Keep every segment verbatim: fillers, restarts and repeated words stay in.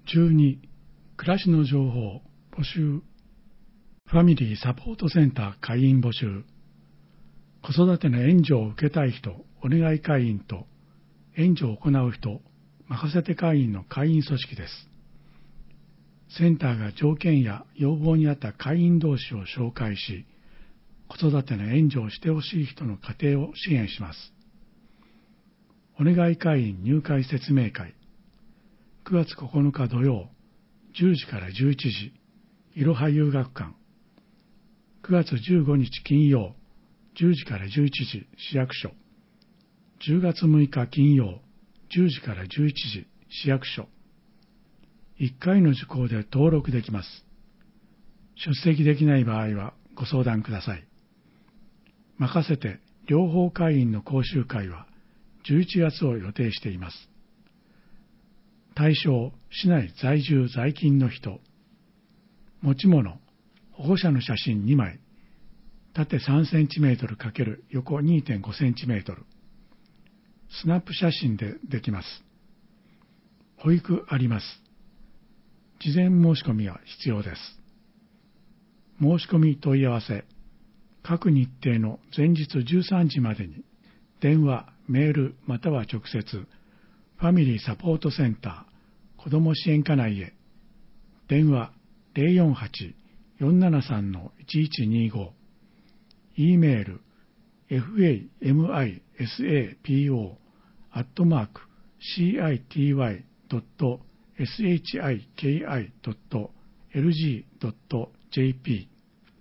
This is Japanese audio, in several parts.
じゅうに、暮らしの情報募集。ファミリーサポートセンター会員募集。子育ての援助を受けたい人、お願い会員と、援助を行う人、任せて会員の会員組織です。センターが条件や要望に合った会員同士を紹介し、子育ての援助をしてほしい人の家庭を支援します。お願い会員入会説明会。くがつここのか土曜、じゅうじからじゅういちじ、いろは遊学館。くがつじゅうごにち金曜、じゅうじからじゅういちじ、市役所。じゅうがつむいか金曜、じゅうじからじゅういちじ、市役所。いっかいの受講で登録できます。出席できない場合はご相談ください。任せて両方会員の講習会はじゅういちがつを予定しています。対象、市内在住在勤の人。持ち物、保護者の写真にまい。縦さんセンチメートル×横 にてんごセンチメートル。スナップ写真でできます。保育あります。事前申し込みは必要です。申し込み問い合わせ。各日程の前日じゅうさんじまでに電話、メールまたは直接ファミリーサポートセンター子ども支援課内へ。電話 ゼロよんはち よんななさん いちいちにご。 E メール ファミサポ アットマーク シーアイティーワイ ドット シキドット エルジー ドット ジェーピ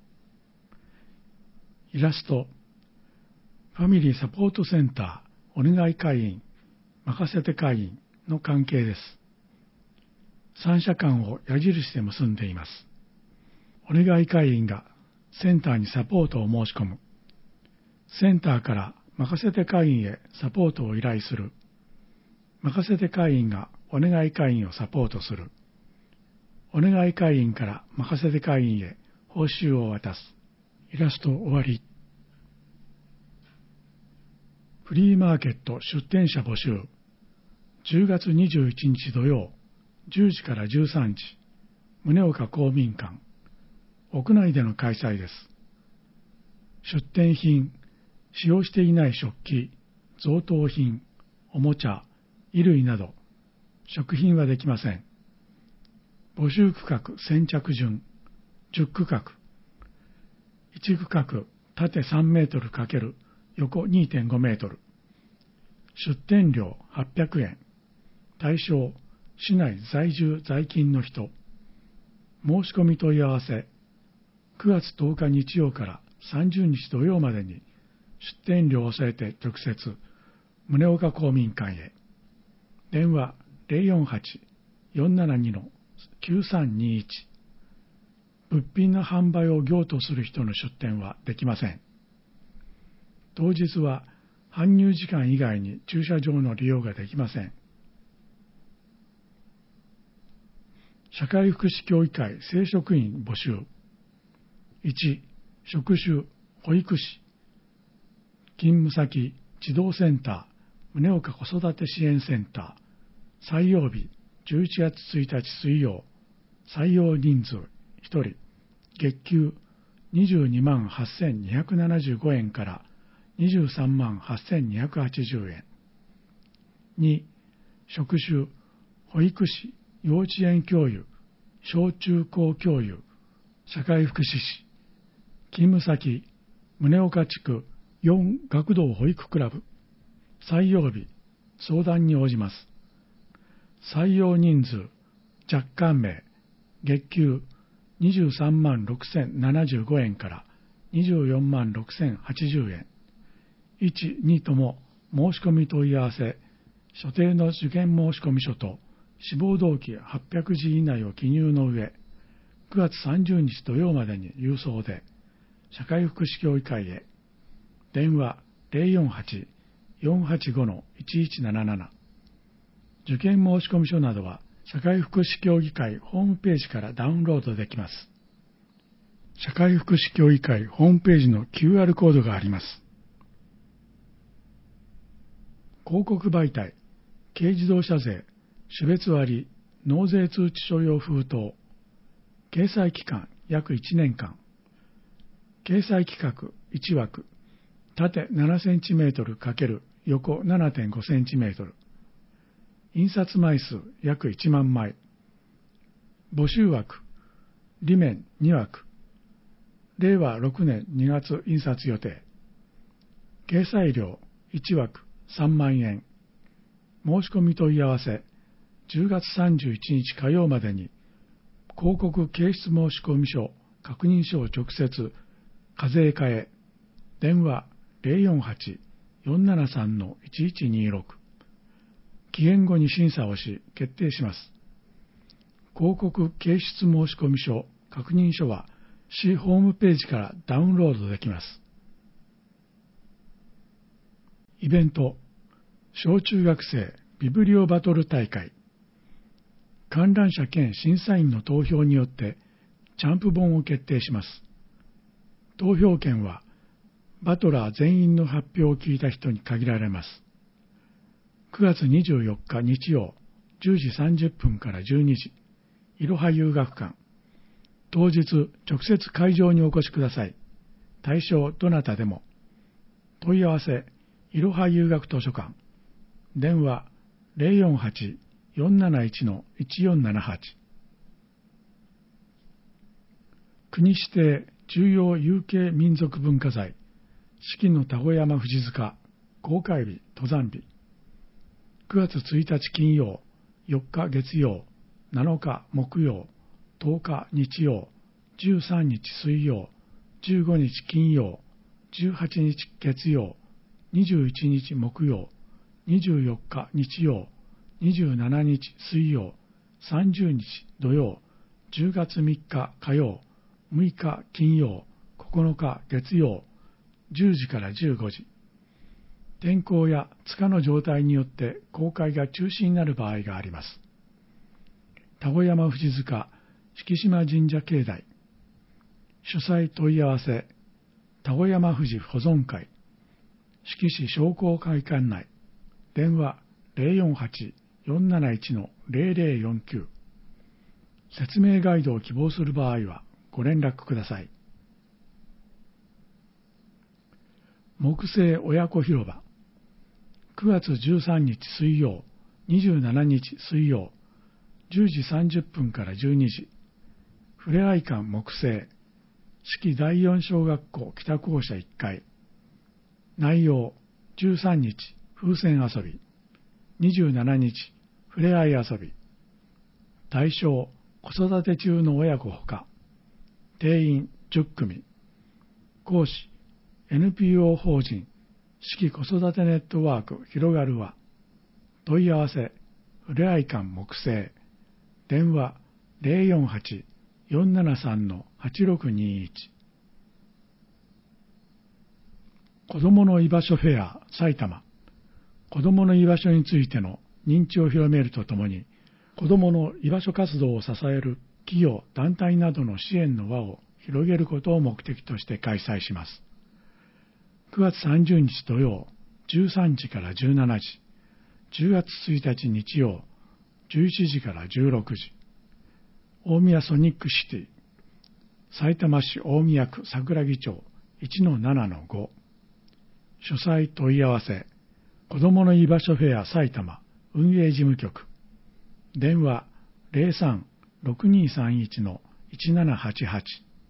ー。イラスト。ファミリーサポートセンターお願い会員、任せて会員の関係です。三者間を矢印で結んでいます。お願い会員がセンターにサポートを申し込む。センターから任せて会員へサポートを依頼する。任せて会員がお願い会員をサポートする。お願い会員から任せて会員へ報酬を渡す。イラスト終わり。フリーマーケット出店者募集。じゅうがつにじゅういちにち土曜、じゅうじからじゅうさんじ、宗岡公民館。屋内での開催です。出店品、使用していない食器、贈答品、おもちゃ、衣類など、食品はできません。募集区画先着順、じゅっくかく。いち区画、縦さんメートル×横 にてんごメートル。出店料はっぴゃくえん。対象、市内在住在勤の人。申し込み問い合わせ。くがつとおか日曜からさんじゅうにち土曜までに出店料を添えて直接、宗岡公民館へ。電話 ゼロよんはち よんななに きゅうさんにいち。物品の販売を業とする人の出店はできません。当日は搬入時間以外に駐車場の利用ができません。社会福祉協議会正職員募集。いち、職種、保育士。勤務先、児童センター、宗岡子育て支援センター。採用日、じゅういちがつついたち水曜。採用人数、ひとり。月給、にじゅうにまんはっせんにひゃくななじゅうごえんからにじゅうさんまんはっせんにひゃくはちじゅうえん。に、職種、保育士、幼稚園教諭、小中高教諭、社会福祉士。勤務先、宗岡地区よん学童保育クラブ。採用日、相談に応じます。採用人数、若干名、月給にじゅうさんまんろくせんななじゅうごえんからにじゅうよんまんろくせんはちじゅうえん。いち、にとも申し込み問い合わせ、所定の受験申込書と志望動機はっぴゃくじ以内を記入の上、くがつさんじゅうにち土曜までに郵送で、社会福祉協議会へ。電話 ゼロよんはち よんはちご いちいちなななな。受験申込書などは社会福祉協議会ホームページからダウンロードできます。社会福祉協議会ホームページの キューアール コードがあります。広告媒体、軽自動車税、種別割、 納税通知書用封筒、掲載期間約いちねんかん、掲載規格いちわく、縦ななセンチメートル×横 ななてんごセンチメートル、印刷枚数約いちまんまい、募集枠、裏面にわく、れいわろくねんにがつ印刷予定、掲載料いちわくさんまんえん、申し込み問い合わせじゅうがつさんじゅういちにち火曜までに、広告掲出申込書確認書を直接課税課へ、電話 ゼロよんはち よんななさん いちいちにろく、期限後に審査をし決定します。広告掲出申込書確認書は市ホームページからダウンロードできます。イベント、小中学生ビブリオバトル大会。観覧者兼審査員の投票によってチャンプ本を決定します。投票権はバトラー全員の発表を聞いた人に限られます。くがつにじゅうよっか日曜じゅうじさんじゅっぷんからじゅうにじ、いろは遊学館。当日直接会場にお越しください。対象どなたでも。問い合わせいろは遊学図書館。電話 ゼロよんはち よんなないち いちよんななはち。国指定重要有形民族文化財四季の田子山富士塚公開日登山日。くがつついたち金曜、よっか月曜、なのか木曜、とおか日曜、じゅうさんにち水曜、じゅうごにち金曜、じゅうはちにち月曜、にじゅういちにち木曜、にじゅうよっか日曜、にじゅうしちにち水曜、さんじゅうにち土曜、じゅうがつみっか火曜、むいか金曜、ここのか月曜、じゅうじからじゅうごじ。天候や塚の状態によって公開が中止になる場合があります。田子山富士塚敷島神社境内。主催問い合わせ田子山富士保存会敷市商工会館内。電話 ゼロよんはち よんなないち ゼロゼロよんきゅう。説明ガイドを希望する場合はご連絡ください。木製親子広場。くがつじゅうさんにち水曜、にじゅうしちにち水曜、じゅうじさんじゅっぷんからじゅうにじ。ふれあい館木製四季だいよん小学校北校舎いっかい。内容じゅうさんにち風船遊び、にじゅうしちにちふれあい遊び。対象子育て中の親子ほか。定員じゅっくみ。講師 エヌピーオー 法人四季子育てネットワーク広がるは。問い合わせふれあい館木製。電話 ゼロよんはち よんななさん はちろくにいち。子どもの居場所フェア埼玉。子どもの居場所についての認知を広めるとともに、子どもの居場所活動を支える企業・団体などの支援の輪を広げることを目的として開催します。くがつさんじゅうにち土曜じゅうさんじからじゅうしちじ、じゅうがつついたち日曜じゅういちじからじゅうろくじ。大宮ソニックシティ、さいたま市大宮区桜木町 いちのななのご。主催問い合わせ子どもの居場所フェア埼玉運営事務局。電話 ゼロさん ろくにさんいち いちななはちはち。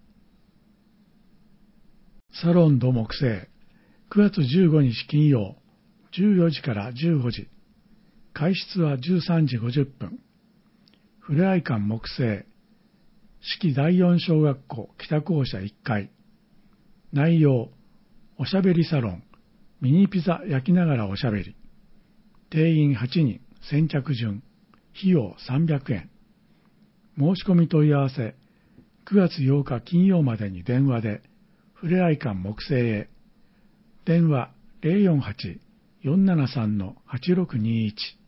サロンド木製くがつじゅうごにち金曜じゅうよじからじゅうごじ。開室はじゅうさんじごじゅっぷん。ふれあい館木製四季だいよん小学校北校舎いっかい。内容おしゃべりサロンミニピザ焼きながらおしゃべり。定員はちにん先着順。費用さんびゃくえん。申し込み問い合わせくがつようか金曜までに電話でふれあい館木製へ。電話 ゼロよんはち よんななさん はちろくにいち。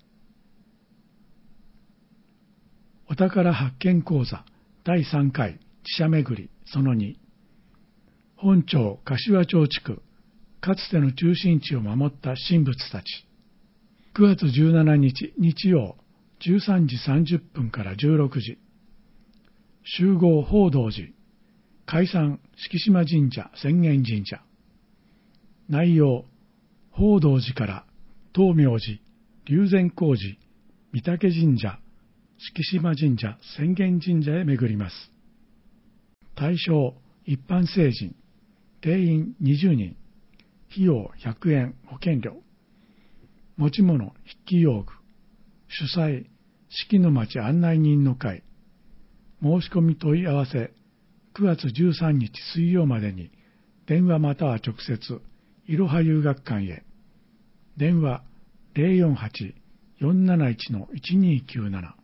お宝発見講座だいさんかい寺社巡りそのに。本町柏町地区かつての中心地を守った神仏たち。くがつじゅうしちにち日曜じゅうさんじさんじゅっぷんからじゅうろくじ、集合報道寺、解散敷島神社浅間神社。内容、報道寺から東明寺、龍禅光寺、御嶽神社、敷島神社、浅間神社へ巡ります。対象、一般成人、定員にじゅうにん、費用ひゃくえん、保険料。持ち物、筆記用具。主催、四季の町案内人の会。申し込み問い合わせ、くがつじゅうさんにち水曜までに、電話または直接、いろは遊学館へ。電話 ゼロよんはち よんなないち いちにきゅうなな。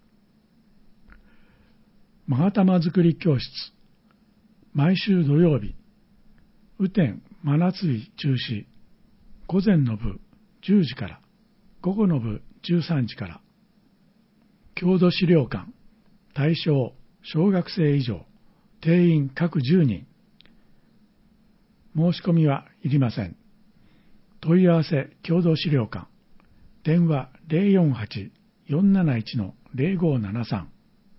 勾玉作り教室。毎週土曜日。雨天真夏日中止。午前の部じゅうじから、午後の部じゅうさんじから。郷土資料館。対象小学生以上。定員各じゅうにん。申し込みはいりません。問い合わせ郷土資料館。電話 ゼロよんはち よんなないち ゼロごななさん。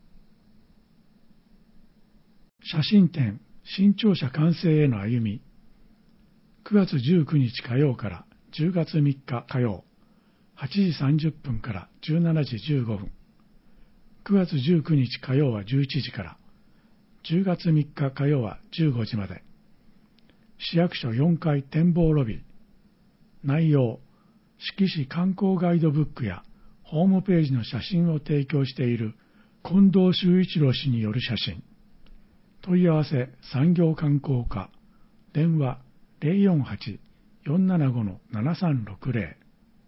写真展新潮社完成への歩み。くがつじゅうくにち火曜からじゅうがつみっか火曜、はちじさんじゅっぷんからじゅうしちじじゅうごふん。くがつじゅうくにち火曜はじゅういちじから、じゅうがつみっか火曜はじゅうごじまで。市役所よんかい展望ロビー。内容、四季市観光ガイドブックやホームページの写真を提供している近藤修一郎氏による写真。問い合わせ産業観光課。電話 ゼロよんはち よんななご ななさんろくゼロ。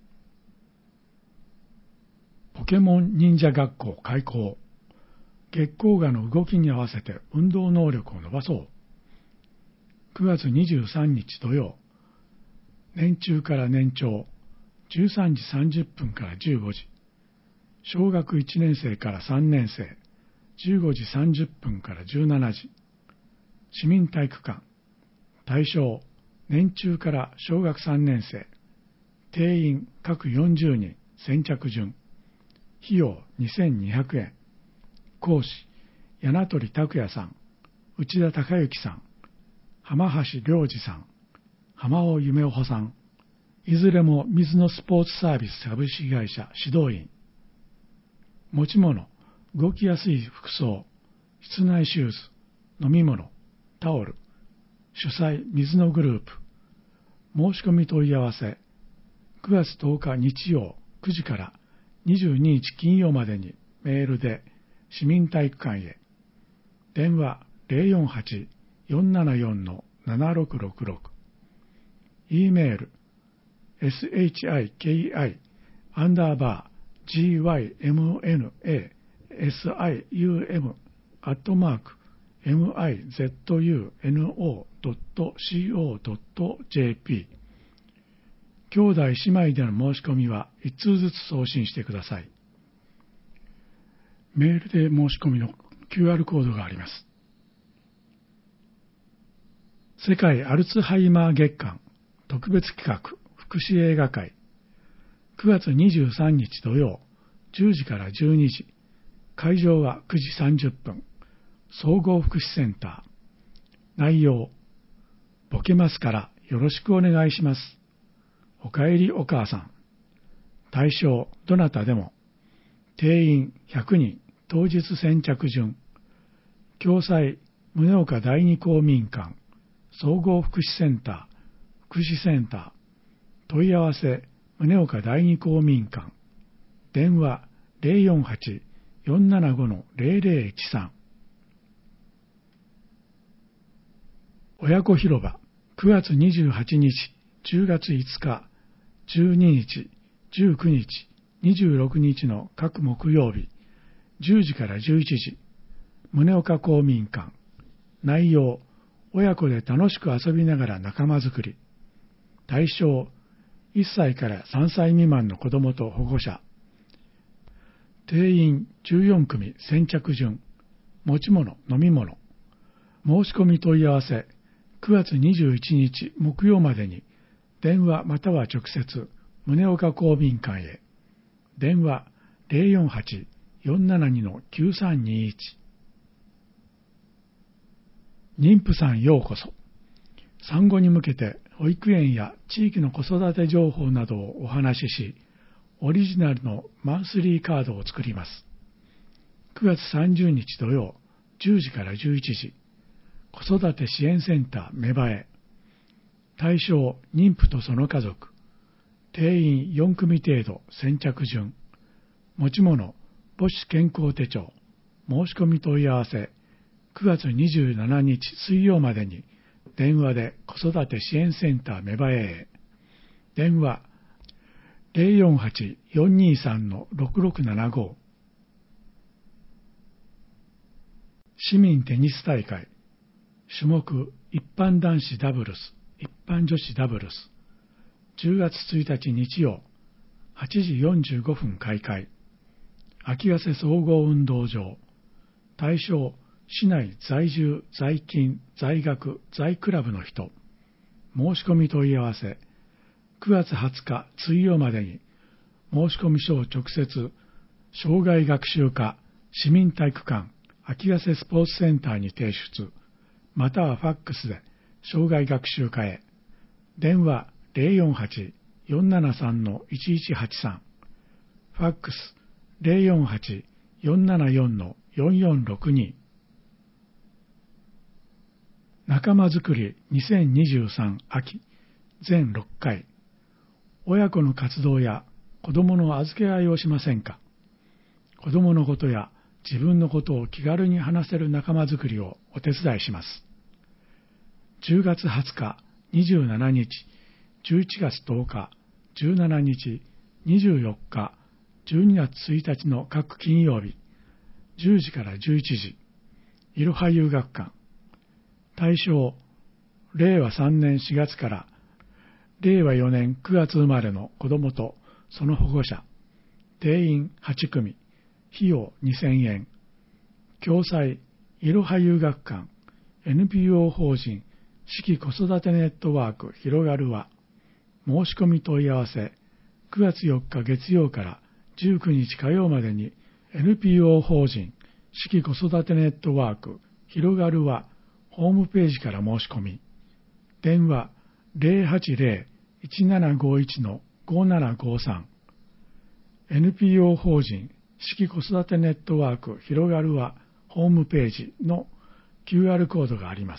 ポケモン忍者学校開校。月光河の動きに合わせて運動能力を伸ばそう。くがつにじゅうさんにち土曜。年中から年長、じゅうさんじさんじゅっぷんからじゅうごじ。小学いちねん生からさんねん生、じゅうごじさんじゅっぷんからじゅうしちじ。市民体育館。対象、年中から小学さんねん生。定員各よんじゅうにん、先着順。費用にせんにひゃくえん。講師、柳鳥拓也さん、内田孝之さん、浜橋良二さん、浜尾夢穂さん。いずれも水のスポーツサービス株式会社指導員。持ち物、動きやすい服装、室内シューズ、飲み物、タオル。主催、水のグループ。申し込み問い合わせ、くがつとおか日曜くじからにじゅうににち金曜までにメールで市民体育館へ。電話 ゼロよんはち よんななよん ななろくろくろく。E メール、shiki アンダーバー gymnasium アットマーク mizuno.co.jp。 兄弟姉妹での申し込みはいち通ずつ送信してください。メールで申し込みの キューアール コードがあります。世界アルツハイマー月間特別企画福祉映画会。くがつにじゅうさんにち土曜じゅうじからじゅうにじ。会場はくじさんじゅっぷん。総合福祉センター。内容、ボケますからよろしくお願いします。おかえりお母さん。対象、どなたでも。定員ひゃくにん、当日先着順。共催、宗岡第二公民館、総合福祉センター、福祉センター。問い合わせ、宗岡第二公民館。電話 ゼロよんはち よんななご ゼロゼロいちさん。親子広場、くがつにじゅうはちにち、じゅうがついつか、じゅうににち、じゅうくにち、にじゅうろくにちの各木曜日、じゅうじからじゅういちじ、宗岡公民館。内容、親子で楽しく遊びながら仲間づくり。対象、いっさいからさんさい未満の子どもと保護者。定員じゅうよんくみ先着順。持ち物、飲み物。申し込み問い合わせ、くがつにじゅういちにち木曜までに、電話または直接、宗岡公民館へ。電話ゼロよんはち よんななに きゅうさんにいち。妊婦さんようこそ。産後に向けて保育園や地域の子育て情報などをお話しし、オリジナルのマンスリーカードを作ります。くがつさんじゅうにち土曜じゅうじからじゅういちじ、子育て支援センター芽生え。対象妊婦とその家族。定員よんくみ程度先着順。持ち物母子健康手帳。申し込み問い合わせくがつにじゅうしちにち水曜までに電話で子育て支援センター芽生えへ。電話ゼロよんはち よんにさん ろくろくななご。市民テニス大会。種目一般男子ダブルス、一般女子ダブルス。じゅうがつついたち日曜はちじよんじゅうごふん開会。秋ヶ瀬総合運動場。対象市内在住、在勤、在学、在クラブの人。申し込み問い合わせくがつはつか水曜までに申し込み書を直接障害学習課市民体育館秋ヶ瀬スポーツセンターに提出、またはファックスで障害学習課へ。電話ゼロよんはち よんななさん いちいちはちさん。ファックスゼロよんはち よんななよん よんよんろくに。仲間づくりにせんにじゅうさん秋全ろっかい。親子の活動や子供の預け合いをしませんか。子供のことや自分のことを気軽に話せる仲間づくりをお手伝いします。じゅうがつはつか、にじゅうしちにち、じゅういちがつとおか、じゅうしちにち、にじゅうよっか、じゅうにがつついたちの各金曜日、じゅうじからじゅういちじ、いろは遊学館。対象、れいわさんねんしがつかられいわよねんくがつ生まれの子どもとその保護者。定員はちくみ。費用にせんえん。共催いろは遊学館 エヌピーオー 法人四季子育てネットワーク広がるは。申し込み問い合わせくがつよっか月曜からじゅうくにち火曜までに エヌピーオー 法人四季子育てネットワーク広がるはホームページから申し込み。電話ゼロはちゼロ いちななごいち ごななごさん。エヌピーオー 法人四季子育てネットワーク広がるはホームページの キューアール コードがあります。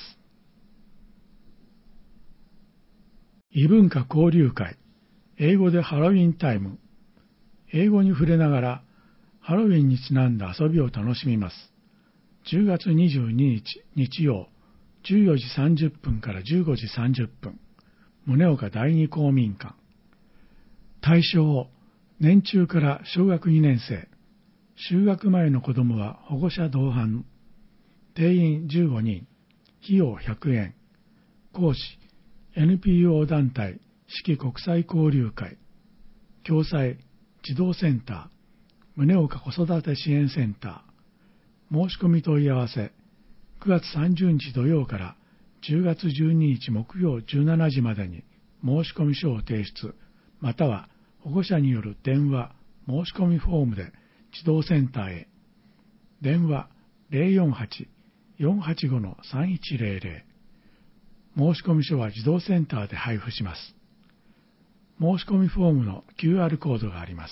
異文化交流会、英語でハロウィンタイム。英語に触れながらハロウィンにちなんだ遊びを楽しみます。じゅうがつにじゅうににち日曜じゅうよじさんじゅっぷんからじゅうごじさんじゅっぷん、宗岡第二公民館。対象、年中から小学にねん生。就学前の子どもは保護者同伴。定員じゅうごにん。費用ひゃくえん。講師、エヌピーオー 団体四季国際交流会。共催、児童センター、宗岡子育て支援センター。申し込み問い合わせ、くがつさんじゅうにち土曜からじゅうがつじゅうににち木曜じゅうしちじまでに申し込み書を提出、または保護者による電話、申し込みフォームで児童センターへ。電話ゼロよんはち よんはちご さんいちゼロゼロ。申し込み書は児童センターで配布します。申し込みフォームの キューアール コードがあります。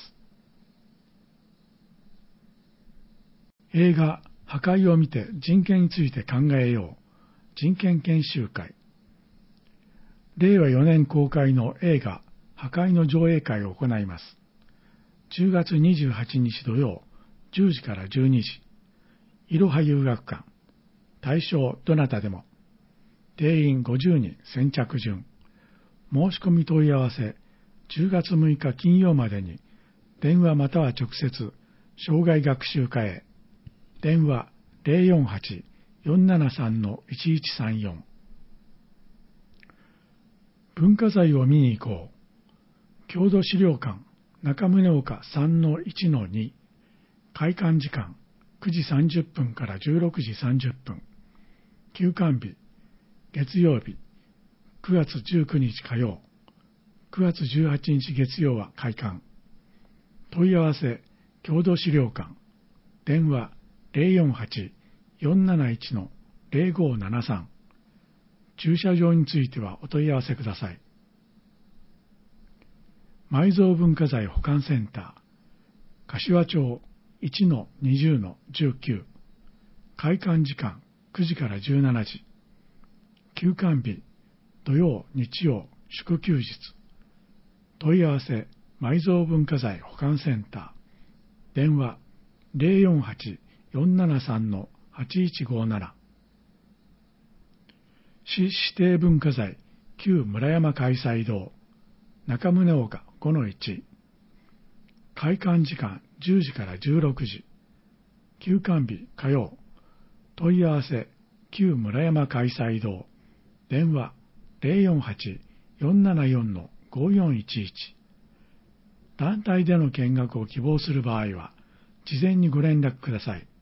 映画破壊を見て人権について考えよう。人権研修会。れいわよねん公開の映画破壊の上映会を行います。じゅうがつにじゅうはちにち土曜じゅうじからじゅうにじ。いろは遊学館。対象どなたでも。定員ごじゅうにん先着順。申し込み問い合わせじゅうがつむいか金曜までに電話または直接障害学習課へ。電話ゼロよんはち よんななさん いちいちさんよん。文化財を見に行こう。郷土資料館中宗岡 さんのいちのに。開館時間くじさんじゅっぷんからじゅうろくじさんじゅっぷん。休館日月曜日くがつじゅうくにち火曜、くがつじゅうはちにち月曜は開館。問い合わせ郷土資料館、電話 ゼロよんはち よんなないち ゼロごななさん。駐車場についてはお問い合わせください。埋蔵文化財保管センター、柏町 いちのにじゅうのじゅうきゅう、開館時間くじからじゅうしちじ、休館日土曜日曜祝休日。問い合わせ埋蔵文化財保管センター、電話 ゼロよんはち よんななさん はちいちごなな。市指定文化財旧村山開催堂、中宗岡 ごのいち、開館時間じゅうじからじゅうろくじ、休館日火曜。問い合わせ旧村山開催堂、電話 ゼロよんはち よんななよん ごよんいちいち。団体での見学を希望する場合は事前にご連絡ください。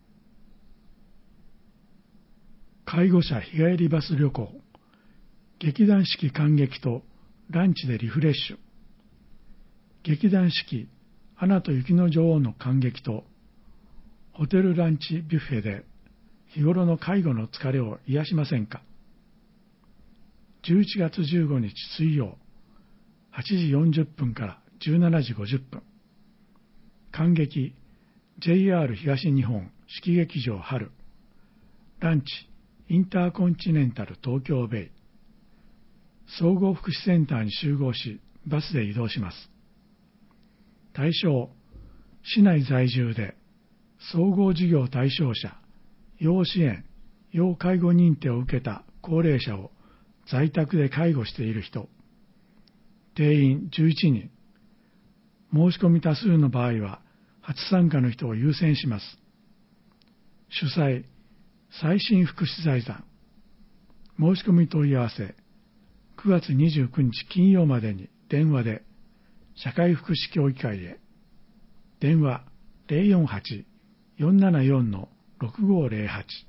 介護者日帰りバス旅行、劇団四季観劇とランチでリフレッシュ。劇団四季アナと雪の女王の観劇とホテルランチビュッフェで日頃の介護の疲れを癒しませんか。じゅういちがつじゅうごにち水曜、はちじよんじゅっぷんからじゅうしちじごじゅっぷん。観劇 ジェイアール 東日本四季劇場春。ランチインターコンチネンタル東京ベイ。総合福祉センターに集合し、バスで移動します。対象、市内在住で総合事業対象者、要支援、要介護認定を受けた高齢者を在宅で介護している人。定員じゅういちにん。申し込み多数の場合は初参加の人を優先します。主催、最新福祉財団。申し込み問い合わせ、くがつにじゅうくにち金曜までに電話で、社会福祉協議会へ。電話 ゼロよんはち よんななよん ろくごゼロはち。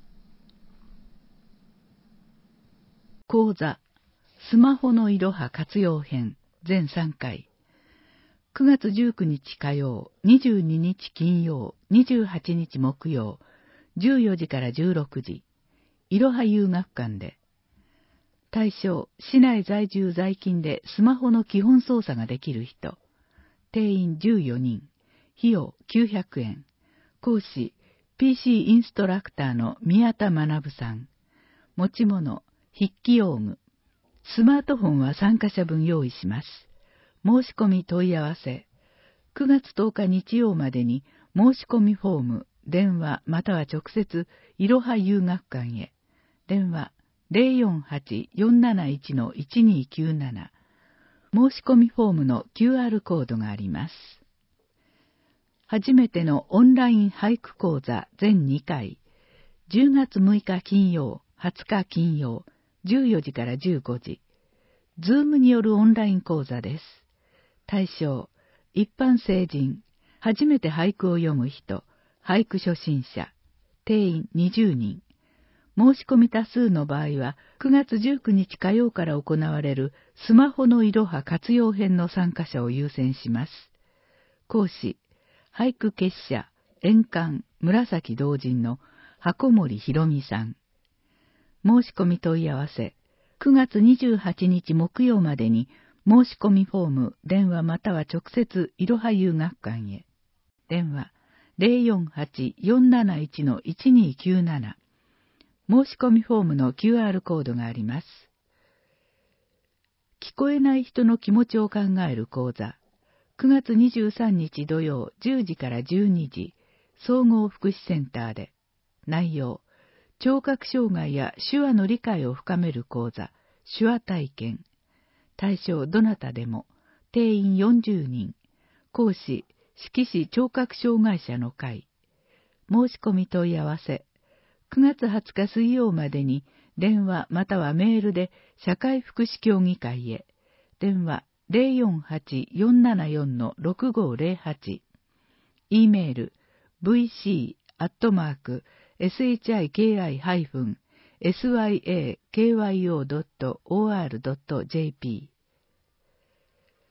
講座、スマホのいろは活用編全さんかい。くがつじゅうくにち火曜、にじゅうににち金曜、にじゅうはちにち木曜、じゅうよじからじゅうろくじ、いろは遊学館で。対象、市内在住在勤でスマホの基本操作ができる人。定員じゅうよにん。費用きゅうひゃくえん。講師、ピーシー インストラクターの宮田学さん。持ち物、筆記用具。スマートフォンは参加者分用意します。申し込み問い合わせ。くがつとおか日曜までに申し込みフォーム、電話または直接いろは遊学館へ。電話ゼロよんはち よんなないち いちにきゅうなな。申し込みフォームの キューアール コードがあります。初めてのオンライン俳句講座全にかい。じゅうがつむいか金曜、はつか金曜、じゅうよじからじゅうごじ。ズームによるオンライン講座です。対象、一般成人、初めて俳句を読む人、俳句初心者。定員にじゅうにん。申し込み多数の場合は、くがつじゅうくにち火曜から行われるスマホのいろは活用編の参加者を優先します。講師、俳句結社、円環、紫同人の箱森博美さん。申し込み問い合わせ、くがつにじゅうはちにち木曜までに申し込みフォーム、電話または直接いろは遊学館へ。電話ゼロよんはち よんなないち いちにきゅうなな。申し込みフォームの キューアール コードがあります。聞こえない人の気持ちを考える講座。くがつにじゅうさんにち土曜じゅうじからじゅうにじ、総合福祉センターで。内容、聴覚障害や手話の理解を深める講座、手話体験。対象どなたでも。定員よんじゅうにん。講師、志木市聴覚障害者の会。申し込み問い合わせ。くがつはつか水曜までに電話またはメールで社会福祉協議会へ。電話ゼロよんはち よんななよん ろくごゼロはち。E メール ブイシー アットマーク エスエイチアイケーアイ ハイフン エスワイエーケーワイオー ドット オーアール ドット ジェーピー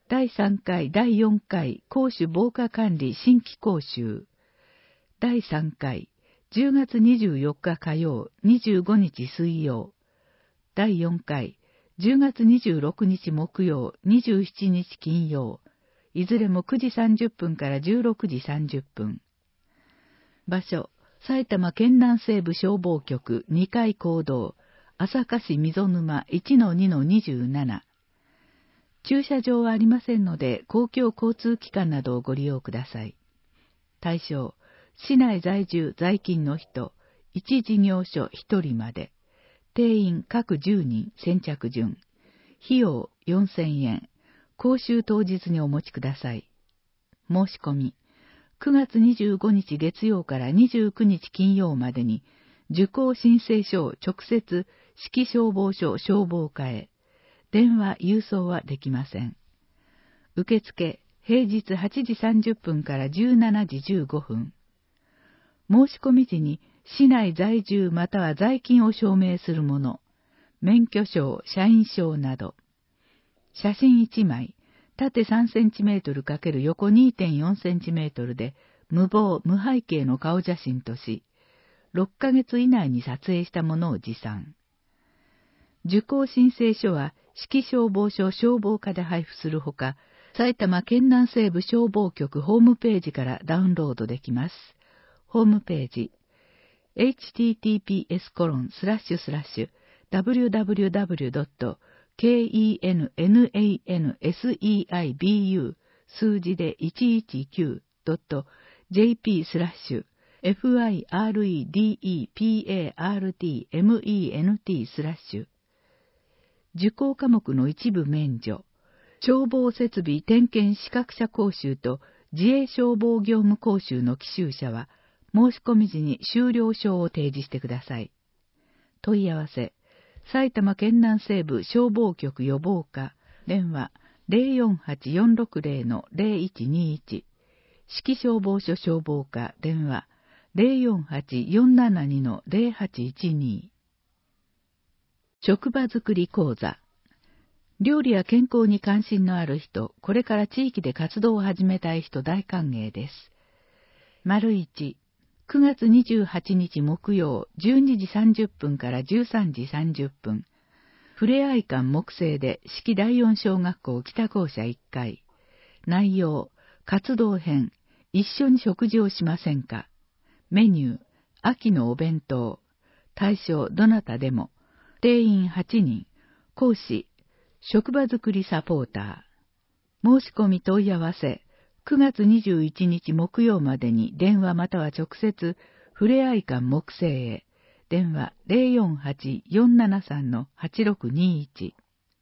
だいさんかいだいよんかい公主防火管理新規講習。だいさんかいじゅうがつにじゅうよっか火曜、にじゅうごにち水曜。だいよんかいじゅうがつにじゅうろくにち木曜、にじゅうしちにち金曜。いずれもくじさんじゅっぷんからじゅうろくじさんじゅっぷん。場所、埼玉県南西部消防局にかい講堂、朝霞市溝沼 いちのにのにじゅうなな。駐車場はありませんので、公共交通機関などをご利用ください。対象、市内在住在勤の人、いち事業所ひとりまで。定員各じゅうにん先着順。費用よんせんえん。講習当日にお持ちください。申し込み、くがつにじゅうごにち月曜からにじゅうくにち金曜までに、受講申請書を直接、市消消防署消防課へ。電話、郵送はできません。受付、平日はちじさんじゅっぷんからじゅうしちじじゅうごふん。申し込み時に、市内在住または在勤を証明するもの、免許証、社員証など。写真いちまい、縦さんセンチメートル×横 にてんよんセンチメートルで、無謀、無背景の顔写真とし、ろっかげつ以内に撮影したものを持参。受講申請書は、市消消防署消防課で配布するほか、埼玉県南西部消防局ホームページからダウンロードできます。ホームページ、エイチティーティーピーエスコロンスラッシュスラッシュダブリューダブリューダブリュードットケーイーエヌエヌエーエヌエスイーアイビーユー 数字でいちいちきゅうドットジェーピースラッシュエフアイアールイーディーイーピーエーアールティーエムイーエヌティースラッシュ。受講科目の一部免除。消防設備点検資格者講習と自衛消防業務講習の起習者は、申し込み時に修了証を提示してください。問い合わせ、埼玉県南西部消防局予防課、電話 ゼロよんはちよんろくゼロのゼロいちにいち、市消消防署消防課、電話 ゼロよんはちよんななにのゼロはちいちに。職場づくり講座。料理や健康に関心のある人、これから地域で活動を始めたい人大歓迎です。丸一、くがつにじゅうはちにち木曜じゅうにじさんじゅっぷんからじゅうさんじさんじゅっぷん、ふれあい館木星で四季だいよん小学校北校舎いっかい。内容、活動編、一緒に食事をしませんか。メニュー、秋のお弁当。対象、どなたでも。定員はちにん。講師、職場づくりサポーター。申し込み問い合わせ、くがつにじゅういちにち木曜までに電話または直接、ふれあい館木星へ。電話 ゼロよんはちよんななさんのはちろくにいち。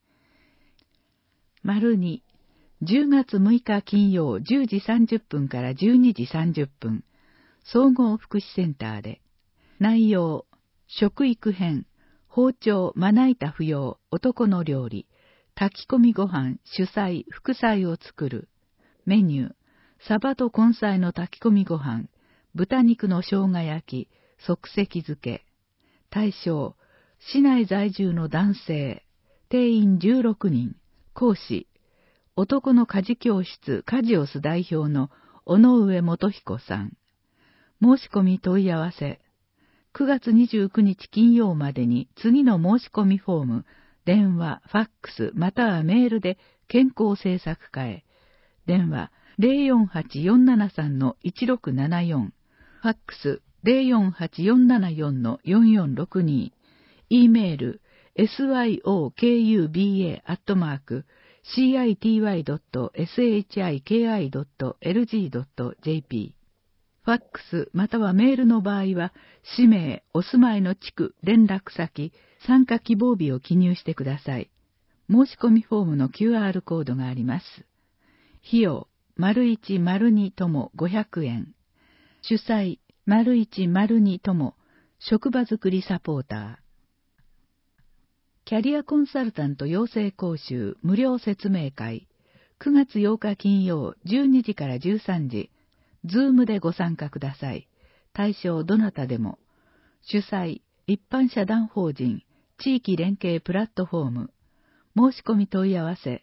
丸に、じゅうがつむいか金曜じゅうじさんじゅっぷんからじゅうにじさんじゅっぷん、総合福祉センターで。内容、食育編、包丁、まな板不要、男の料理、炊き込みご飯、主菜、副菜を作る。メニュー、サバと根菜の炊き込みご飯、豚肉の生姜焼き、即席漬け。対象、市内在住の男性、定員じゅうろくにん、講師、男の家事教室カジオス代表の尾上元彦さん。申し込み問い合わせ、くがつにじゅうくにち金曜までに次の申し込みフォーム、電話、ファックスまたはメールで健康政策課へ。電話 ゼロよんはちよんななさんのいちろくななよん、ファックス ゼロよんはちよんななよんのよんよんろくに、E メール エスワイオーケーユービーエー アットマーク シーアイティーワイドットエスエイチアイケーアイドットエルジードットジェーピー。ファックスまたはメールの場合は、氏名、お住まいの地区、連絡先、参加希望日を記入してください。申し込みフォームの キューアール コードがあります。費用、丸一丸二ともごひゃくえん。主催、丸一丸二とも、職場づくりサポーター。キャリアコンサルタント養成講習無料説明会。くがつようか金曜じゅうにじからじゅうさんじ。ズームでご参加ください。対象どなたでも。主催、一般社団法人、地域連携プラットフォーム。申し込み問い合わせ、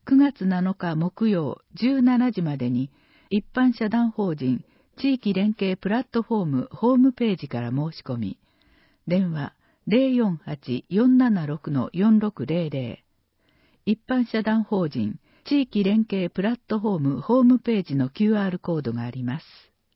くがつなのか木曜じゅうしちじまでに一般社団法人地域連携プラットフォームホームページから申し込み、電話 ゼロよんはち よんななろく よんろくゼロゼロ、一般社団法人地域連携プラットフォームホームページの キューアール コードがあります。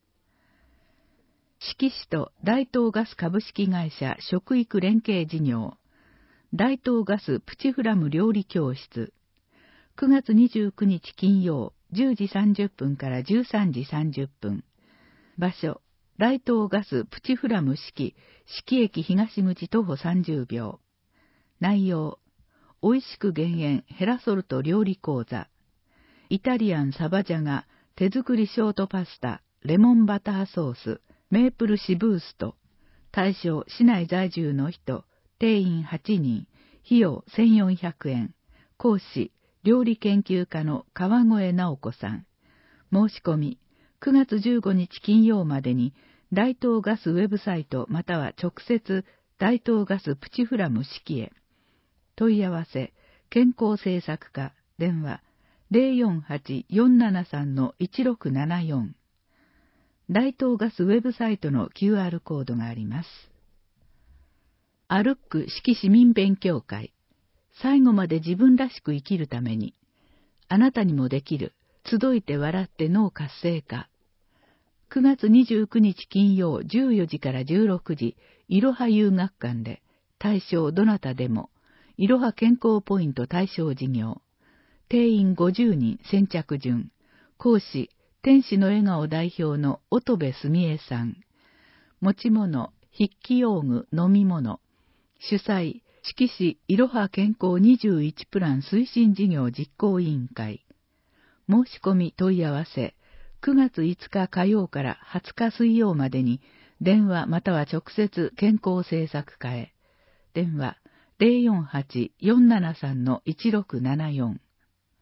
志木市と大東ガス株式会社食育連携事業、大東ガスプチフラム料理教室、くがつにじゅうくにち金曜じゅうじさんじゅっぷんからじゅうさんじさんじゅっぷん。場所、大東ガスプチフラム式、式駅東口徒歩さんじゅうびょう。内容、美味しく減塩ヘラソルト料理講座。イタリアンサバジャガ、手作りショートパスタ、レモンバターソース、メープルシブースト。対象、市内在住の人、定員はちにん、費用せんよんひゃくえん。講師、料理研究家の川越直子さん。申し込み、くがつじゅうごにち金曜までに、大東ガスウェブサイトまたは直接、大東ガスプチフラム式へ。問い合わせ、健康政策課、電話、ゼロよんはち よんななさん いちろくななよん。大東ガスウェブサイトの キューアール コードがあります。歩く四季市民勉強会。最後まで自分らしく生きるために。あなたにもできる。集いて笑って脳活性化。くがつにじゅうくにち金曜じゅうよじからじゅうろくじ、いろは遊学館で、対象どなたでも、いろは健康ポイント対象事業。定員ごじゅうにん先着順。講師、天使の笑顔代表の乙部澄江さん。持ち物、筆記用具、飲み物。主催、志木市いろは健康にじゅういちプラン推進事業実行委員会。申し込み問い合わせ、くがついつか火曜からはつか水曜までに、電話または直接健康政策課へ。電話、ゼロよんはち よんななさん いちろくななよん。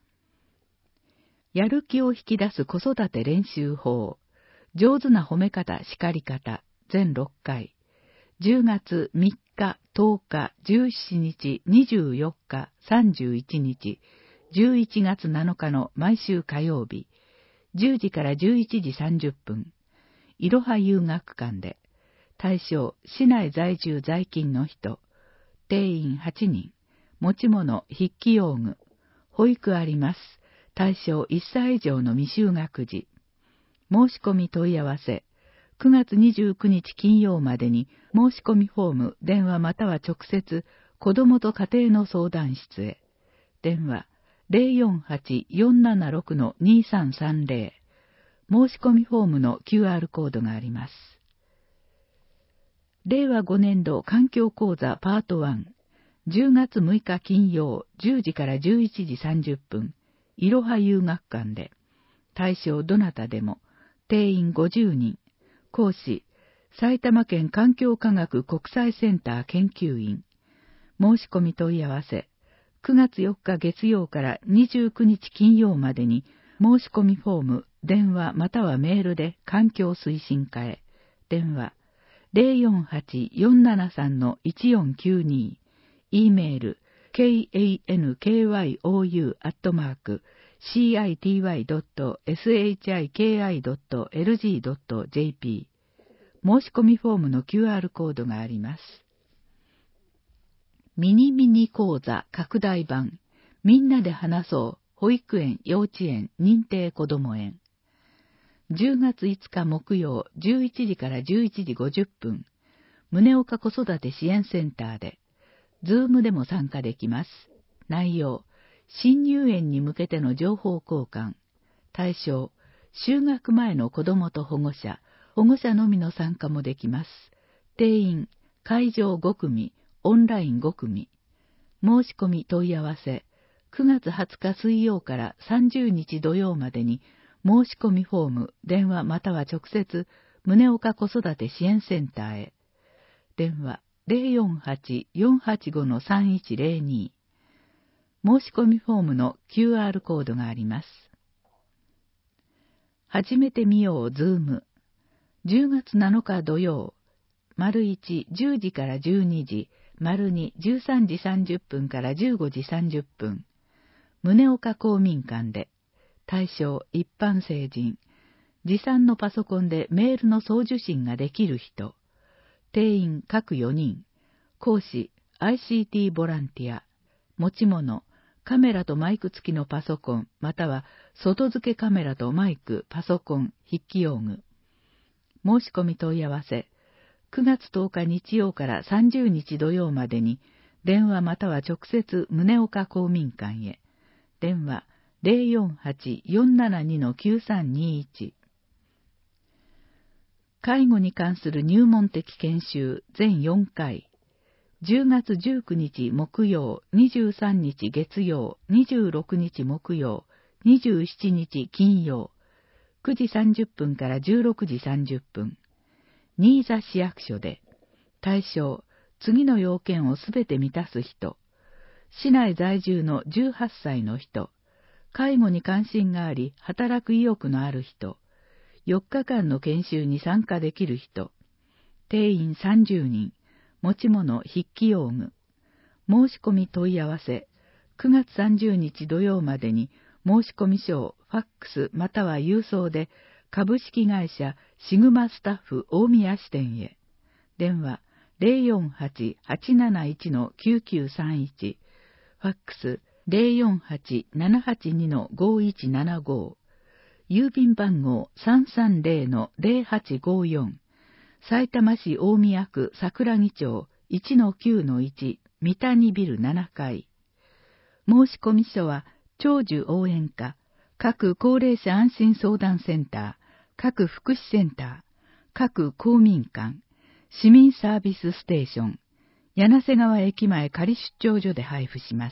やる気を引き出す子育て練習法。上手な褒め方、叱り方、全ろっかい。じゅうがつみっか、とおか、じゅうしちにち、にじゅうよっか、さんじゅういちにち、じゅういちがつなのかの毎週火曜日、じゅうじからじゅういちじさんじゅっぷん、いろは遊学館で、対象、市内在住在勤の人、定員はちにん、持ち物、筆記用具、保育あります。対象いっさい以上の未就学児。申し込み問い合わせ、くがつにじゅうくにち金曜までに申し込みフォーム、電話または直接、子どもと家庭の相談室へ。電話、ゼロよんはち よんななろく にさんさんゼロ。申し込みフォームの キューアール コードがあります。れいわごねんど環境講座パートいち。じゅうがつむいか金曜じゅうじからじゅういちじさんじゅっぷん、いろは遊学館で。対象どなたでも、定員ごじゅうにん。講師、埼玉県環境科学国際センター研究員。申し込み問い合わせ、くがつよっか月曜からにじゅうくにち金曜までに申し込みフォーム、電話またはメールで環境推進課へ。電話、ゼロよんはち よんななさん いちよんきゅうに。E メール、ケーエーエヌケーワイオーユー アットマーク、シーアイティーワイドットエスエイチアイケーアイドットエルジードットジェーピー。申し込みフォームの キューアール コードがあります。ミニミニ講座拡大版。みんなで話そう。保育園、幼稚園、認定こども園。じゅうがついつか木曜じゅういちじからじゅういちじごじゅっぷん。宗岡子育て支援センターで。ズームでも参加できます。内容、新入園に向けての情報交換。対象、就学前の子どもと保護者、保護者のみの参加もできます。定員、会場ごくみ、オンラインごくみ。申し込み問い合わせ、くがつはつか水曜からさんじゅうにち土曜までに、申し込みフォーム、電話または直接、宗岡子育て支援センターへ。電話、ゼロよんはち よんはちご さんいちゼロに。申し込みフォームの キューアール コードがあります。始めてみようズーム。じゅうがつなのか土曜、丸いち、じゅうじからじゅうにじ、丸に、じゅうさんじさんじゅっぷんからじゅうごじさんじゅっぷん。 宗岡公民館で、対象一般成人、持参のパソコンでメールの送受信ができる人、定員各よにん、講師 アイシーティー ボランティア、持ち物、カメラとマイク付きのパソコン、または外付けカメラとマイク、パソコン、筆記用具。申し込み問い合わせ、くがつとおか日曜からさんじゅうにち土曜までに、電話または直接宗岡公民館へ。電話 ゼロよんはち よんななに きゅうさんにいち。介護に関する入門的研修全よんかい。じゅうがつじゅうくにち木曜、にじゅうさんにち月曜、にじゅうろくにち木曜、にじゅうしちにち金曜、くじさんじゅっぷんからじゅうろくじさんじゅっぷん。新座市役所で、対象、次の要件をすべて満たす人、市内在住のじゅうはっさいの人、介護に関心があり働く意欲のある人、よっかかんの研修に参加できる人、定員さんじゅうにん、持ち物筆記用具。申し込み問い合わせ、くがつさんじゅうにち土曜までに申し込み書をファックスまたは郵送で株式会社シグマスタッフ大宮支店へ。電話 ゼロよんはち はちなないち きゅうきゅうさんいち、ファックス ゼロよんはち ななはちに ごいちななご、郵便番号 さんさんゼロ ゼロはちごよん、さいたま市大宮区桜木町 いちのきゅうのいち 三谷ビルななかい。申し込み書は長寿応援課、各高齢者安心相談センター、各福祉センター、各公民館、市民サービスステーション、柳瀬川駅前仮出張所で配布します。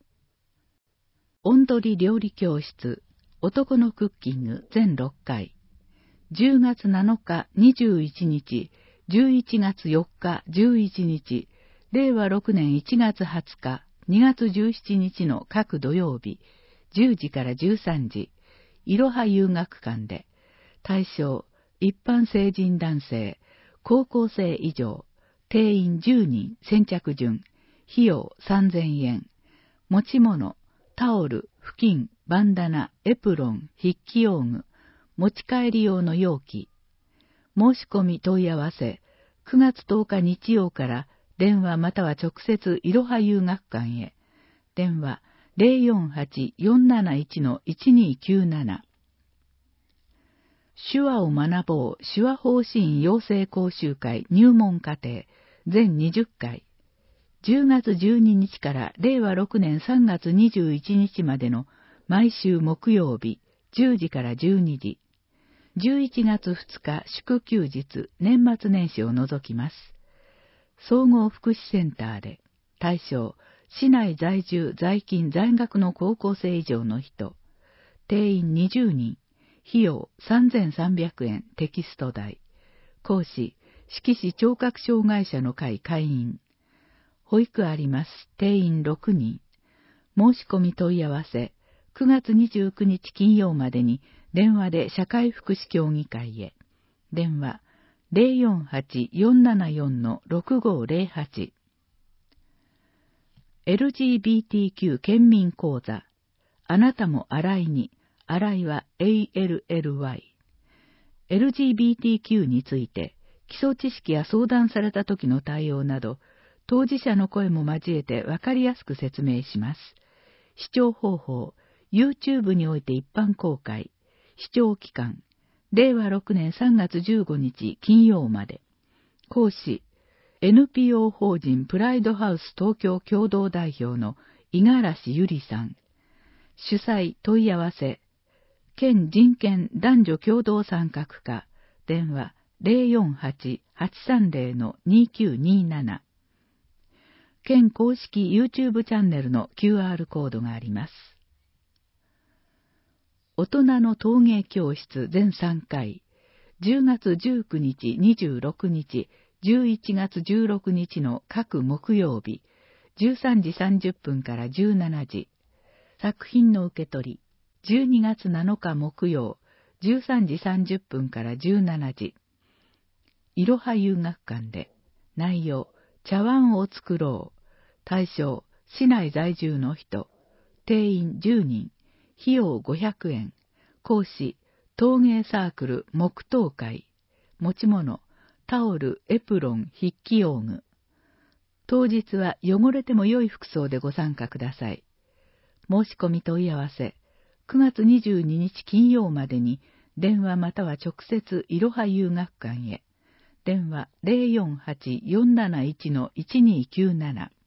音取り料理教室、男のクッキング全ろっかい。じゅうがつなのか、にじゅういちにち、じゅういちがつよっか、じゅういちにち、れいわろくねんいちがつはつか、にがつじゅうしちにちの各土曜日、じゅうじからじゅうさんじ、いろは遊学館で、対象、一般成人男性、高校生以上、定員じゅうにん、先着順、費用さんぜんえん、持ち物、タオル、布巾、バンダナ、エプロン、筆記用具、持ち帰り用の容器。申し込み問い合わせ、くがつとおか日曜から電話または直接いろは遊学館へ。電話 ゼロよんはち よんなないち いちにきゅうなな。手話を学ぼう手話方針養成講習会入門課程全にじゅっかい。じゅうがつじゅうににちかられいわろくねんさんがつにじゅういちにちまでの毎週木曜日じゅうじからじゅうにじ。じゅういちがつふつか祝休日、年末年始を除きます。総合福祉センターで、対象、市内在住、在勤、在学の高校生以上の人、定員にじゅうにん、費用さんぜんさんびゃくえんテキスト代、講師、志木市聴覚障害者の会会員、保育あります、定員ろくにん、申し込み問い合わせ、くがつにじゅうくにち金曜までに電話で社会福祉協議会へ。電話 ゼロよんはち よんななよん ろくごゼロはち。エルジービーティーキュー 県民講座。あなたも洗いに。洗いは エーエルエルワイ。エルジービーティーキュー について基礎知識や相談された時の対応など、当事者の声も交えてわかりやすく説明します。視聴方法、YouTube において一般公開。視聴期間、れいわろくねんさんがつじゅうごにち金曜まで。講師、エヌピーオー 法人プライドハウス東京共同代表の五十嵐ゆりさん。主催問い合わせ、県人権男女共同参画課、電話 ゼロよんはち はちさんゼロ にきゅうになな。県公式 YouTube チャンネルの キューアール コードがあります。大人の陶芸教室全さんかい、じゅうがつじゅうくにち、にじゅうろくにち、じゅういちがつじゅうろくにちの各木曜日、じゅうさんじさんじゅっぷんからじゅうしちじ。作品の受け取り、じゅうにがつなのか木曜、じゅうさんじさんじゅっぷんからじゅうしちじ。いろは遊学館で、内容、茶碗を作ろう。対象、市内在住の人。 定員じゅうにん、費用ごひゃくえん。講師、陶芸サークル木刀会。持ち物、タオル、エプロン、筆記用具。当日は汚れても良い服装でご参加ください。申し込み問い合わせ、くがつにじゅうににち金曜までに電話または直接いろは遊学館へ。電話 ゼロよんはち よんなないち いちにきゅうなな。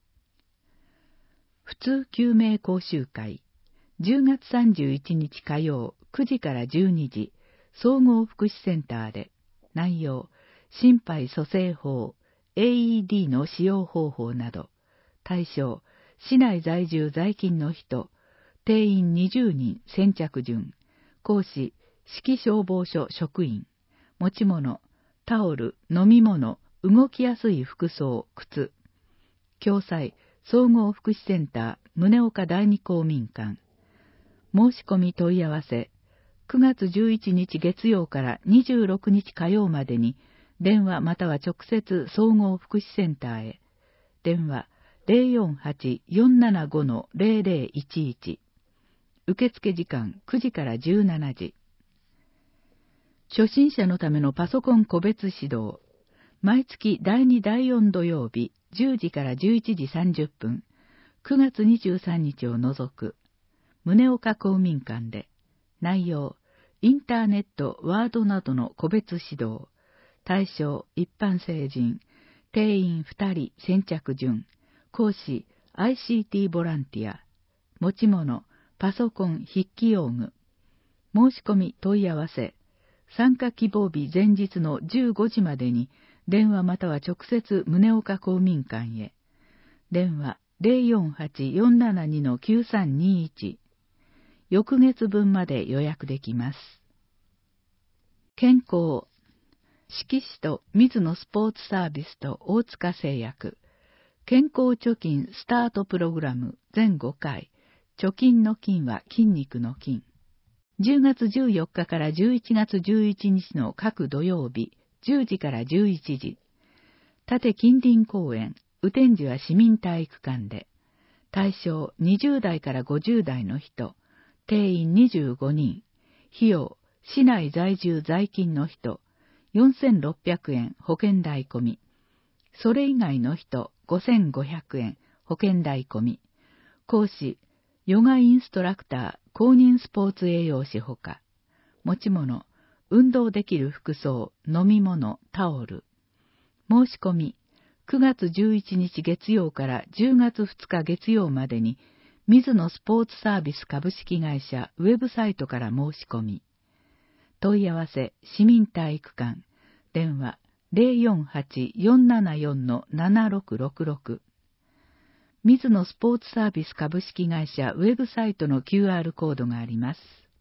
普通救命講習会、じゅうがつさんじゅういちにち火曜くじからじゅうにじ、総合福祉センターで。内容、心肺蘇生法、エーイーディー の使用方法など。対象、市内在住在勤の人。定員にじゅうにん、先着順。講師、市消消防署職員。持ち物、タオル、飲み物、動きやすい服装、靴。共催、総合福祉センター、宗岡第二公民館。申し込み問い合わせ、くがつじゅういちにち月曜からにじゅうろくにち火曜までに、電話または直接総合福祉センターへ。電話 ゼロよんはち よんななご ゼロゼロいちいち。受付時間くじからじゅうしちじ。初心者のためのパソコン個別指導。毎月だいにだいよん土曜日じゅうじからじゅういちじさんじゅっぷん。くがつにじゅうさんにちを除く。宗岡公民館で。内容、インターネット、ワードなどの個別指導。対象、一般成人。定員ふたり、先着順。講師、アイシーティー ボランティア。持ち物、パソコン、筆記用具。申し込み問い合わせ。参加希望日前日のじゅうごじまでに、電話または直接宗岡公民館へ。電話 ゼロよんはち よんななに きゅうさんにいち。翌月分まで予約できます。健康。色紙と水野スポーツサービスと大塚製薬。健康貯金スタートプログラムぜんごかい。貯金の金は筋肉の筋。じゅうがつじゅうよっかからじゅういちがつじゅういちにちの各土曜日、じゅうじからじゅういちじ。立近隣公園、雨天時は市民体育館で。対象にじゅうだいからごじゅうだいの人。定員にじゅうごにん。費用、市内在住在勤の人。よんせんろっぴゃくえん保険代込み。それ以外の人ごせんごひゃくえん保険代込み。講師、ヨガインストラクター公認スポーツ栄養士ほか。持ち物、運動できる服装、飲み物、タオル。申し込み、くがつじゅういちにち月曜からじゅうがつふつか月曜までに、水野スポーツサービス株式会社ウェブサイトから申し込み。問い合わせ、市民体育館。電話 ゼロよんはち よんななよん ななろくろくろく。水野スポーツサービス株式会社ウェブサイトの キューアール コードがあります。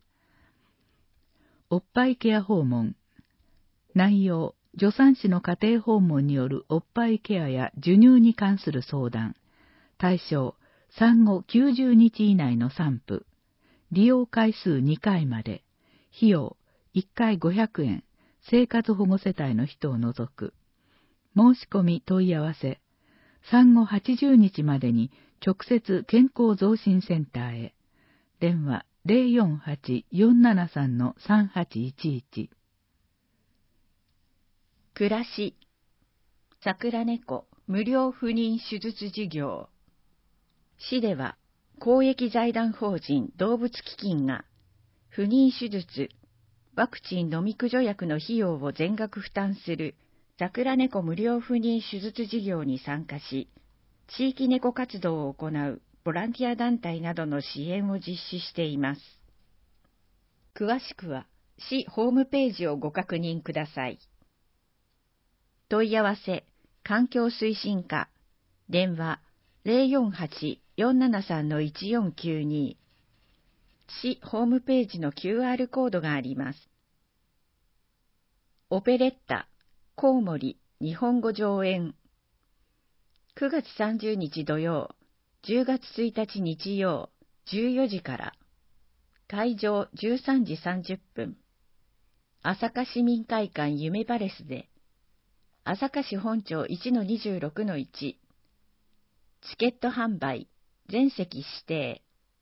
おっぱいケア訪問。内容、助産師の家庭訪問によるおっぱいケアや授乳に関する相談。対象、産後きゅうじゅうにち以内の産婦。利用回数にかいまで。費用、いっかいごひゃくえん。生活保護世帯の人を除く。申し込み問い合わせ。産後はちじゅうにちまでに直接健康増進センターへ。電話 ゼロよんはち よんななさん さんはちいちいち。 暮らし。桜猫無料不妊手術事業。市では公益財団法人動物基金が不妊手術、ワクチン飲み駆除薬の費用を全額負担する桜猫無料不妊手術事業に参加し、地域猫活動を行うボランティア団体などの支援を実施しています。詳しくは市ホームページをご確認ください。問い合わせ、環境推進課、電話 ゼロよんはち よんななさん いちよんきゅうに。市ホームページの キューアール コードがあります。オペレッタ、コウモリ日本語上演。くがつさんじゅうにち土曜、じゅうがつついたち日曜、じゅうよじから。会場じゅうさんじさんじゅっぷん。朝霞市民会館夢パレスで。朝霞市本町 いちのにじゅうろくのいち。チケット販売、全席指定。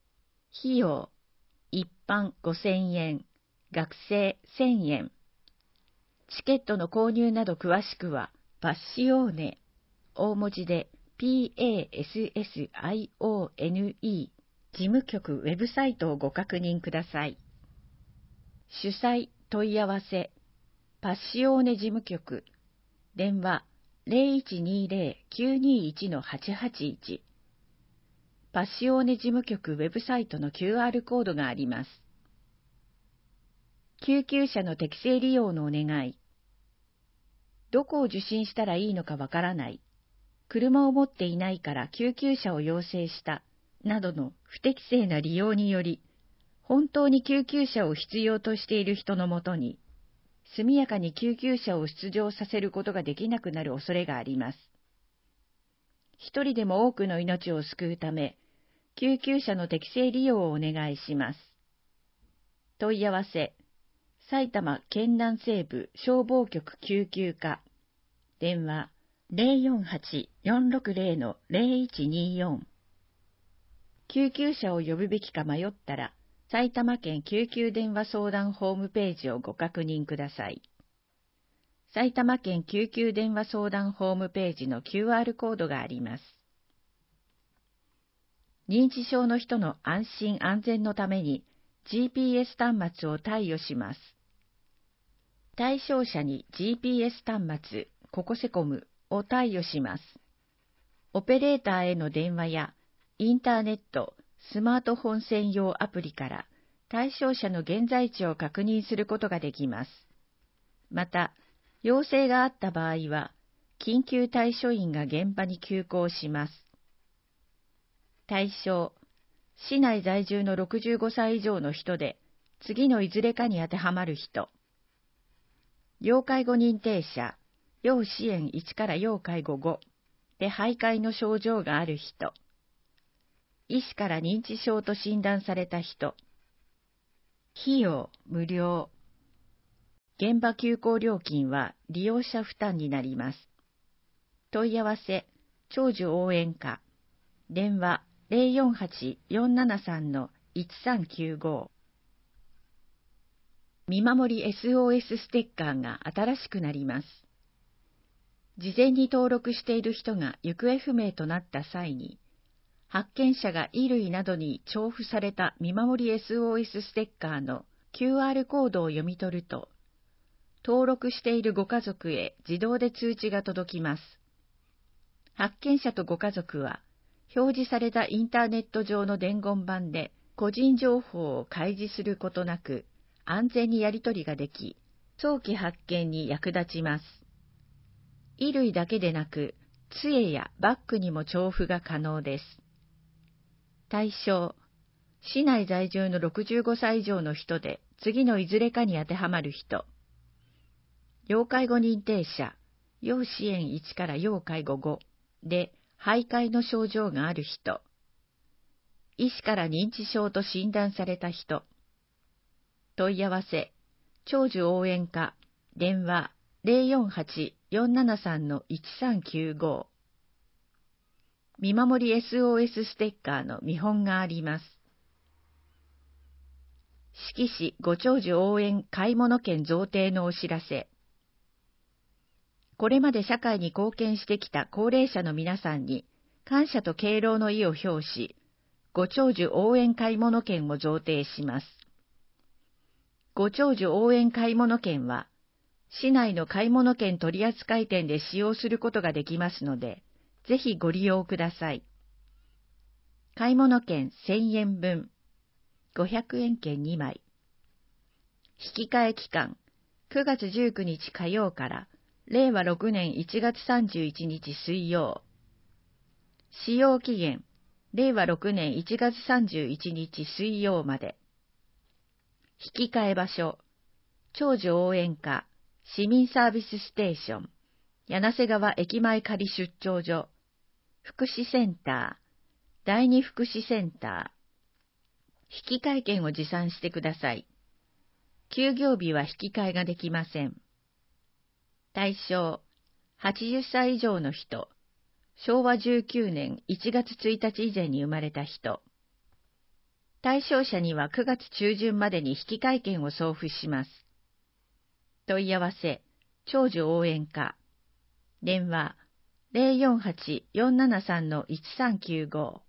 費用、一般ごせんえん、学生せんえん。チケットの購入など詳しくは、パッシオーネ、大文字で ピーエーエスエスアイオーエヌイー、事務局ウェブサイトをご確認ください。主催問い合わせ、パッシオーネ事務局、電話 ゼロいちにゼロ きゅうにいち はちはちいち。パッシオーネ事務局ウェブサイトの キューアール コードがあります。救急車の適正利用のお願い。どこを受診したらいいのかわからない。車を持っていないから救急車を要請した。などの不適正な利用により、本当に救急車を必要としている人のもとに、速やかに救急車を出動させることができなくなる恐れがあります。一人でも多くの命を救うため、救急車の適正利用をお願いします。問い合わせ、埼玉県南西部消防局救急課、電話 ゼロよんはち よんろくゼロ のゼロいちによん。救急車を呼ぶべきか迷ったら、埼玉県救急電話相談ホームページをご確認ください。埼玉県救急電話相談ホームページの キューアール コードがあります。認知症の人の安心安全のために ジーピーエス 端末を貸与します。対象者に ジーピーエス 端末、ココセコムを貸与します。オペレーターへの電話やインターネット、スマートフォン専用アプリから対象者の現在地を確認することができます。また、要請があった場合は、緊急対処員が現場に急行します。対象、市内在住のろくじゅうごさい以上の人で、次のいずれかに当てはまる人。要介護認定者、要支援いちから要介護ごで徘徊の症状がある人。医師から認知症と診断された人。費用無料。現場急行料金は利用者負担になります。問い合わせ、長寿応援課。電話 ゼロよんはち よんななさん のいちさんきゅうご。見守り エスオーエス ステッカーが新しくなります。事前に登録している人が行方不明となった際に、発見者が衣類などに重複された見守り エスオーエス ステッカーの キューアール コードを読み取ると、登録しているご家族へ自動で通知が届きます。発見者とご家族は、表示されたインターネット上の伝言板で個人情報を開示することなく、安全にやり取りができ、早期発見に役立ちます。衣類だけでなく、杖やバッグにも重複が可能です。対象、市内在住のろくじゅうごさい以上の人で、次のいずれかに当てはまる人。要介護認定者、要支援いちから要介護ごで徘徊の症状がある人。医師から認知症と診断された人。問い合わせ、長寿応援課、電話 ゼロよんはち よんななさん のいちさんきゅうご。見守り エスオーエス ステッカーの見本があります。志木市ご長寿応援買い物券贈呈のお知らせ。これまで社会に貢献してきた高齢者の皆さんに感謝と敬老の意を表し、ご長寿応援買い物券を贈呈します。ご長寿応援買い物券は、市内の買い物券取扱店で使用することができますので、ぜひご利用ください。買い物券せんえんぶん、ごひゃくえん券にまい。引き換え期間、くがつじゅうくにち火曜かられいわろくねんいちがつさんじゅういちにち水曜。使用期限、れいわろくねんいちがつさんじゅういちにち水曜まで。引き換え場所、長寿応援課、市民サービスステーション、柳瀬川駅前仮出張所、福祉センター、第二福祉センター。引換券を持参してください。休業日は引き換えができません。対象、はちじゅっさい以上の人、しょうわじゅうきゅうねんいちがつついたち以前に生まれた人。 対象者にはくがつ中旬までに引換券を送付します。問い合わせ、長寿応援課。電話、ゼロよんはち よんななさん いちさんきゅうご。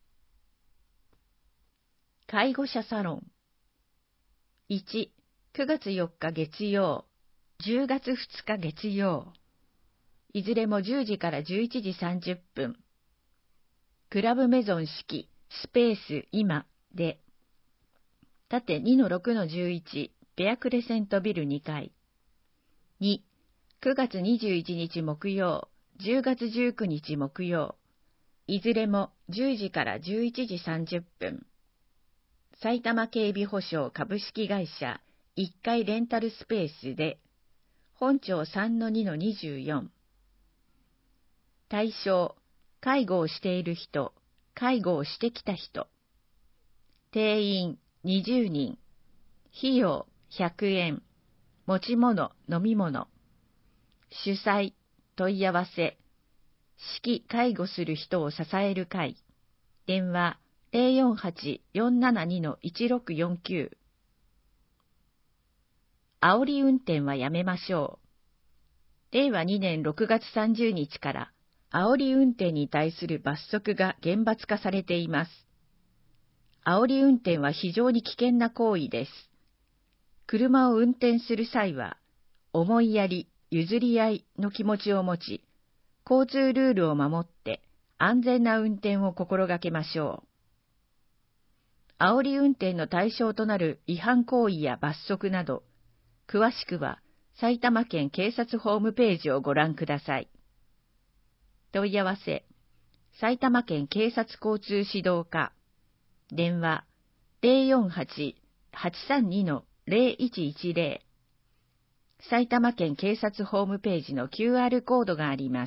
介護者サロン。いち、くがつよっか月曜、じゅうがつふつか月曜。いずれもじゅうじからじゅういちじさんじゅっぷん。クラブメゾン式、スペース今で。縦 にのろくのじゅういち、ベアクレセントビルにかい。に、くがつにじゅういちにち木曜、じゅうがつじゅうくにち木曜。いずれもじゅうじからじゅういちじさんじゅっぷん。埼玉警備保障株式会社いっかいレンタルスペースで、本町 さんのにのにじゅうよん。対象、介護をしている人、介護をしてきた人。定員にじゅうにん。費用ひゃくえん。持ち物、飲み物。主催、問い合わせ。指揮介護する人を支える会。電話ゼロよんはち よんななにのいちろくよんきゅう。煽り運転はやめましょう。れいわにねんろくがつさんじゅうにちから煽り運転に対する罰則が厳罰化されています。煽り運転は非常に危険な行為です。車を運転する際は、思いやり、譲り合いの気持ちを持ち、交通ルールを守って安全な運転を心がけましょう。煽り運転の対象となる違反行為や罰則など、詳しくは埼玉県警察ホームページをご覧ください。問い合わせ、埼玉県警察交通指導課。電話ゼロよんはち はちさんにのゼロいちいちゼロ。埼玉県警察ホームページの キューアール コードがあります。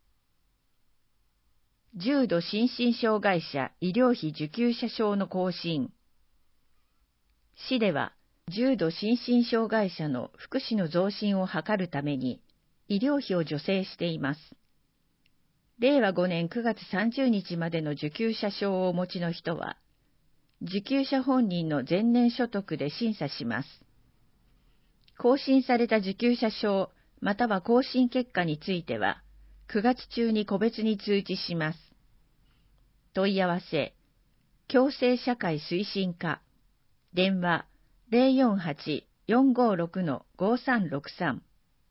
重度心身障害者医療費受給者証の更新。市では、重度心身障害者の福祉の増進を図るために、医療費を助成しています。れいわごねんくがつさんじゅうにちまでの受給者証をお持ちの人は、受給者本人の前年所得で審査します。更新された受給者証または更新結果については、くがつ中に個別に通知します。問い合わせ、共生社会推進課。電話ゼロよんはち よんごろく ごさんろくさん。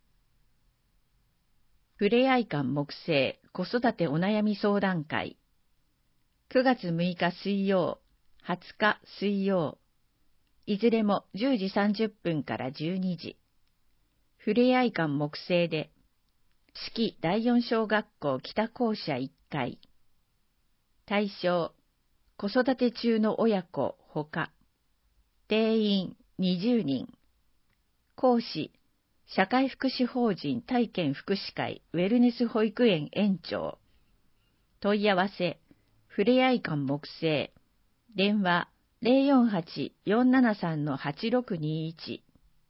ふれあい館木星子育てお悩み相談会。くがつむいか水曜、はつか水曜。いずれもじゅうじさんじゅっぷんからじゅうにじ。ふれあい館木星で、四季だいよん小学校北校舎いっかい。対象、子育て中の親子ほか。定員にじゅうにん。講師、社会福祉法人体験福祉会ウェルネス保育園園長。問い合わせ、ふれあい館木星。電話ゼロよんはち よんななさん はちろくにいち。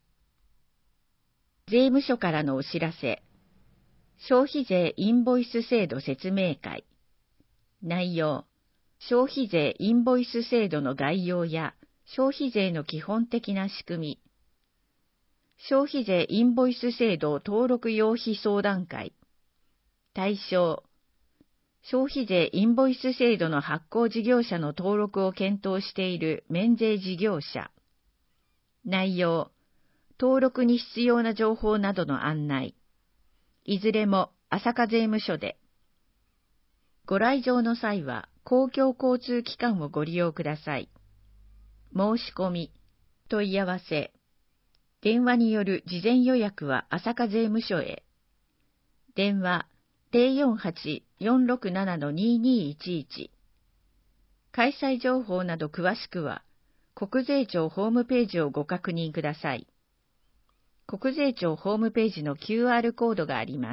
税務署からのお知らせ。消費税インボイス制度説明会。内容、消費税インボイス制度の概要や消費税の基本的な仕組み。消費税インボイス制度登録要費相談会。対象、消費税インボイス制度の発行事業者の登録を検討している免税事業者。内容、登録に必要な情報などの案内。いずれも朝霞税務署で。ご来場の際は公共交通機関をご利用ください。申し込み、問い合わせ、電話による事前予約は朝霞税務署へ。電話ゼロよんはち よんろくなな ににいちいち。開催情報など詳しくは、国税庁ホームページをご確認ください。国税庁ホームページの キューアール コードがあります。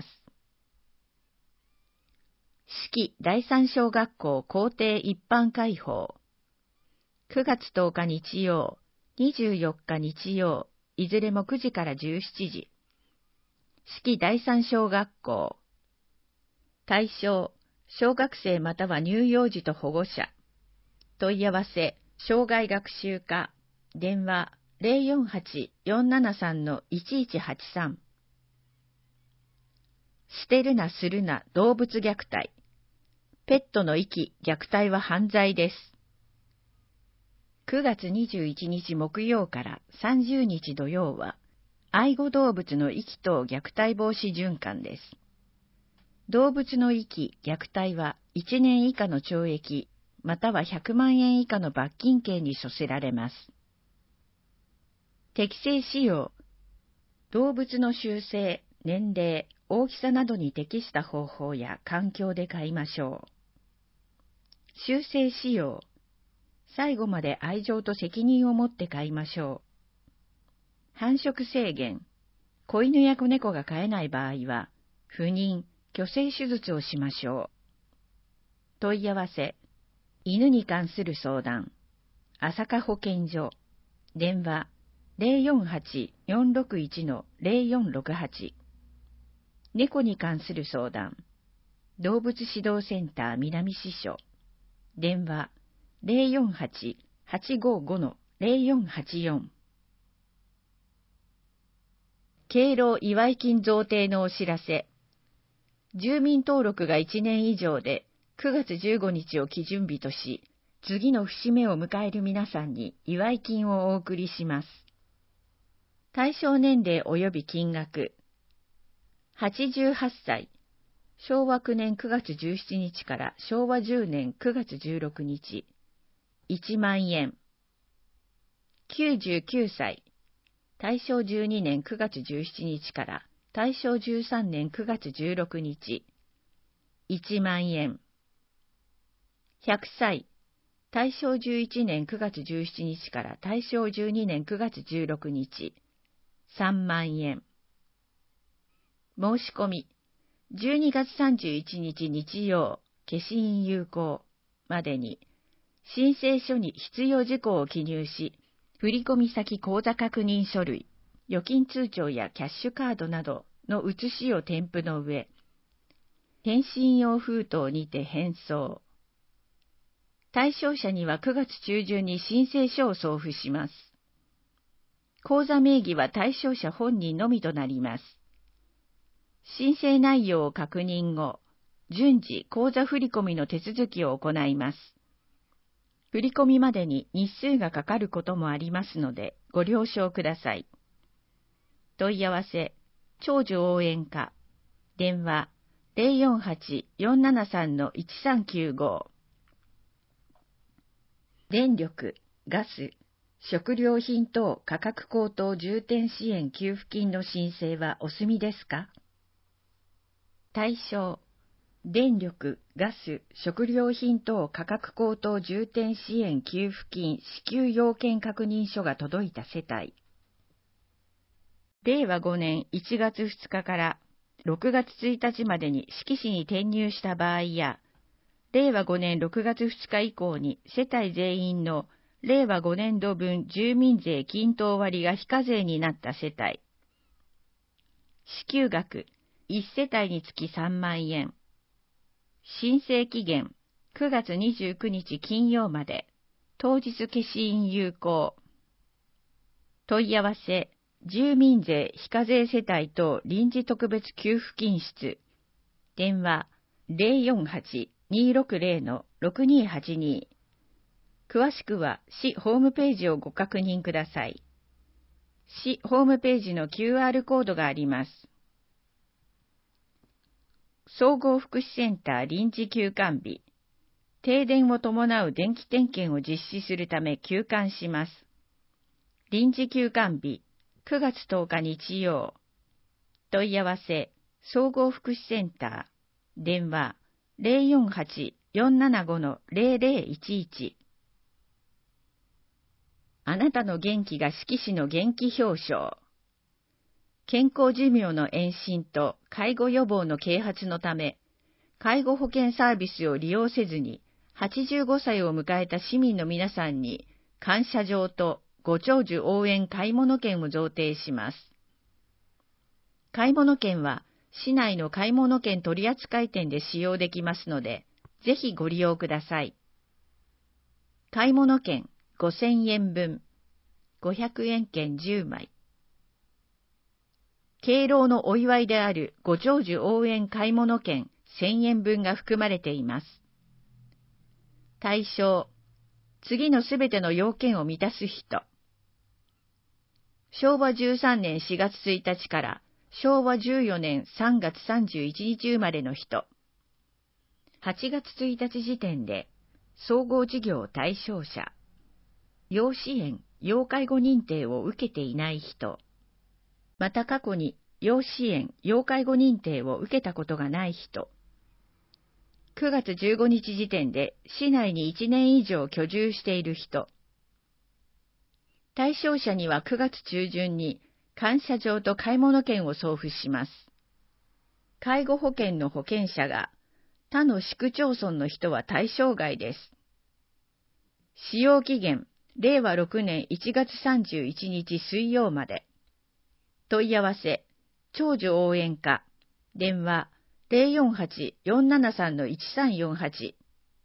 四季だいさん小学校校庭一般開放。くがつとおか日曜、にじゅうよっか日曜、いずれもくじからじゅうしちじ。四季だいさん小学校。対象、小学生または乳幼児と保護者。問い合わせ、 障害学習課、電話 ゼロよんはち よんななさん いちいちはちさん。捨てるなするな動物虐待。ペットの遺棄、虐待は犯罪です。くがつにじゅういちにち木曜からさんじゅうにち土曜は、愛護動物の遺棄等虐待防止循環です。動物の遺棄、虐待はいちねん以下の懲役、またはひゃくまんえん以下の罰金刑に処せられます。適正使用。動物の習性、年齢、大きさなどに適した方法や環境で飼いましょう。修正使用。最後まで愛情と責任を持って飼いましょう。繁殖制限。子犬や子猫が飼えない場合は、不妊、去勢手術をしましょう。問い合わせ。犬に関する相談。朝霞保健所。電話 ゼロよんはち よんろくいち ゼロよんろくはち。猫に関する相談。動物指導センター南支所。電話 ゼロよんはち はちごご ゼロよんはちよん。敬老祝い金贈呈のお知らせ。住民登録がいちねん以上でくがつじゅうごにちを基準日とし、次の節目を迎える皆さんに祝い金をお送りします。対象年齢及び金額。はちじゅうはっさい、しょうわくねんくがつじゅうしちにちからしょうわじゅうねんくがつじゅうろくにち、いちまんえん。きゅうじゅうきゅうさい、大正じゅうにねんくがつじゅうしちにちから大正じゅうさんねんくがつじゅうろくにち、いちまんえん。ひゃくさい、大正じゅういちねんくがつじゅうしちにちから大正じゅうにねんくがつじゅうろくにち、さんまんえん。申し込み、じゅうにがつさんじゅういちにち日曜、消印有効までに、申請書に必要事項を記入し、振込先口座確認書類、預金通帳やキャッシュカードなどの写しを添付の上、返信用封筒にて返送。対象者にはくがつちゅうじゅんに申請書を送付します。口座名義は対象者本人のみとなります。申請内容を確認後、順次口座振込の手続きを行います。振込までに日数がかかることもありますので、ご了承ください。問い合わせ、長寿応援課、電話 ゼロよんはち よんななさん いちさんきゅうご。電力、ガス、食料品等価格高騰重点支援給付金の申請はお済みですか？対象、電力、ガス、食料品等価格高騰重点支援給付金支給要件確認書が届いた世帯。れいわごねんいちがつふつかからろくがつついたちまでに志木市に転入した場合や、れいわごねんろくがつふつか以降に世帯全員のれいわごねんど分住民税均等割が非課税になった世帯。支給額、いち世帯につきさんまんえん。申請期限、くがつにじゅうくにち金曜まで。当日消印有効。問い合わせ、住民税非課税世帯等臨時特別給付金室。電話、ゼロよんはち にーろくゼロ ろくにーはちに。詳しくは市ホームページをご確認ください。市ホームページの キューアール コードがあります。総合福祉センター臨時休館日。停電を伴う電気点検を実施するため休館します。臨時休館日、くがつとおか日曜。問い合わせ、総合福祉センター。電話、ゼロよんはち よんななご ゼロゼロいちいち。あなたの元気が志木市の元気表彰。健康寿命の延伸と介護予防の啓発のため、介護保険サービスを利用せずにはちじゅうごさいを迎えた市民の皆さんに感謝状とご長寿応援買い物券を贈呈します。買い物券は市内の買い物券取扱店で使用できますので、ぜひご利用ください。買い物券、 ごせんえんぶん、ごひゃくえん券じゅうまい。敬老のお祝いであるご長寿応援買い物券せんえんぶんが含まれています。対象、次のすべての要件を満たす人。しょうわじゅうさんねんしがつついたちからしょうわじゅうよねんさんがつさんじゅういちにち生まれの人。はちがつついたち時点で総合事業対象者。要支援・要介護認定を受けていない人。また過去に要支援・要介護認定を受けたことがない人。くがつじゅうごにち時点で市内にいちねん以上居住している人。対象者にはくがつちゅうじゅんに感謝状と買い物券を送付します。介護保険の保険者が他の市区町村の人は対象外です。使用期限、れいわろくねんいちがつさんじゅういちにち水曜まで。問い合わせ、長寿応援課、電話 ゼロよんはち よんななさん いちさんよんはち。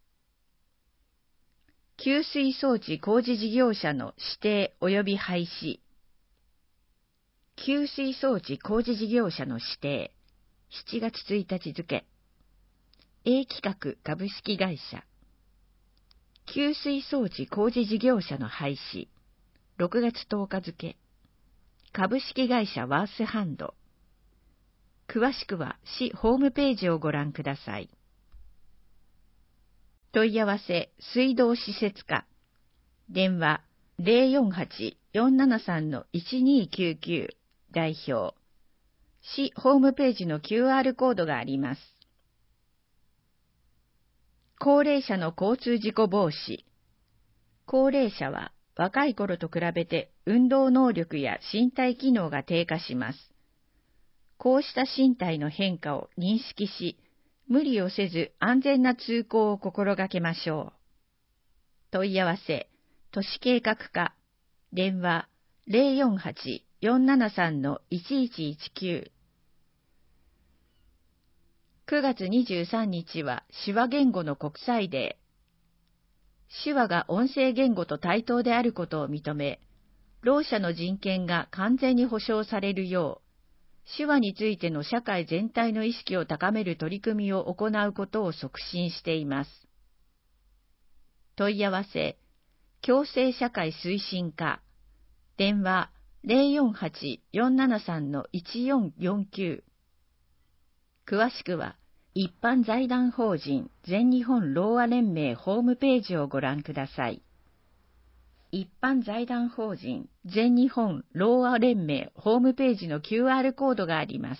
給水装置工事事業者の指定及び廃止。給水装置工事事業者の指定、しちがつついたち付。A 企画株式会社。給水装置工事事業者の廃止、ろくがつとおか付。株式会社ワースハンド。詳しくは市ホームページをご覧ください。問い合わせ、水道施設課。電話 ゼロよんはち よんななさん いちにきゅうきゅう 代表。市ホームページの キューアール コードがあります。高齢者の交通事故防止。高齢者は若い頃と比べて運動能力や身体機能が低下します。こうした身体の変化を認識し、無理をせず安全な通行を心がけましょう。問い合わせ、都市計画課。電話 ゼロよんはち よんななさん いちいちいちきゅう。くがつにじゅうさんにちは手話言語の国際デー。手話が音声言語と対等であることを認め、ろう者の人権が完全に保障されるよう、手話についての社会全体の意識を高める取り組みを行うことを促進しています。問い合わせ、共生社会推進課。電話 ゼロよんはち よんななさん いちよんよんきゅう。詳しくは、一般財団法人全日本ろうあ連盟ホームページをご覧ください。一般財団法人全日本ろうあ連盟ホームページの キューアール コードがあります。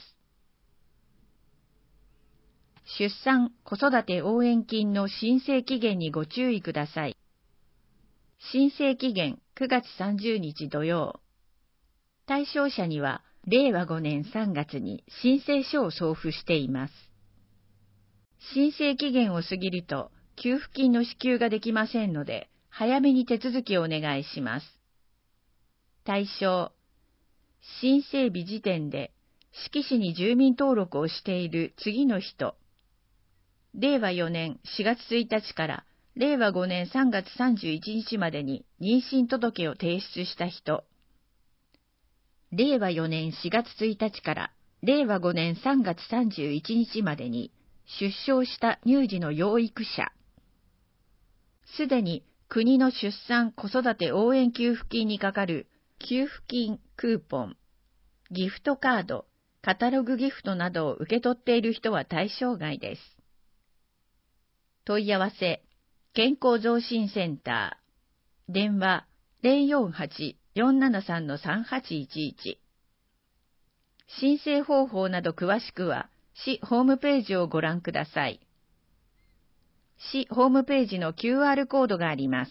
出産・子育て応援金の申請期限にご注意ください。申請期限くがつさんじゅうにち土曜。対象者にはれいわごねんさんがつに申請書を送付しています。申請期限を過ぎると給付金の支給ができませんので、早めに手続きをお願いします。対象、申請日時点で志木市に住民登録をしている次の人。れいわよねんしがつついたちかられいわごねんさんがつさんじゅういちにちまでに妊娠届を提出した人。れいわよねんしがつついたちかられいわごねんさんがつさんじゅういちにちまでに出生した乳児の養育者。すでに国の出産・子育て応援給付金にかかる給付金クーポン、ギフトカード、カタログギフトなどを受け取っている人は対象外です。問い合わせ、健康増進センター。電話 ゼロよんはち よんななさん さんはちいちいち。申請方法など詳しくは、市ホームページをご覧ください。市ホームページの キューアール コードがあります。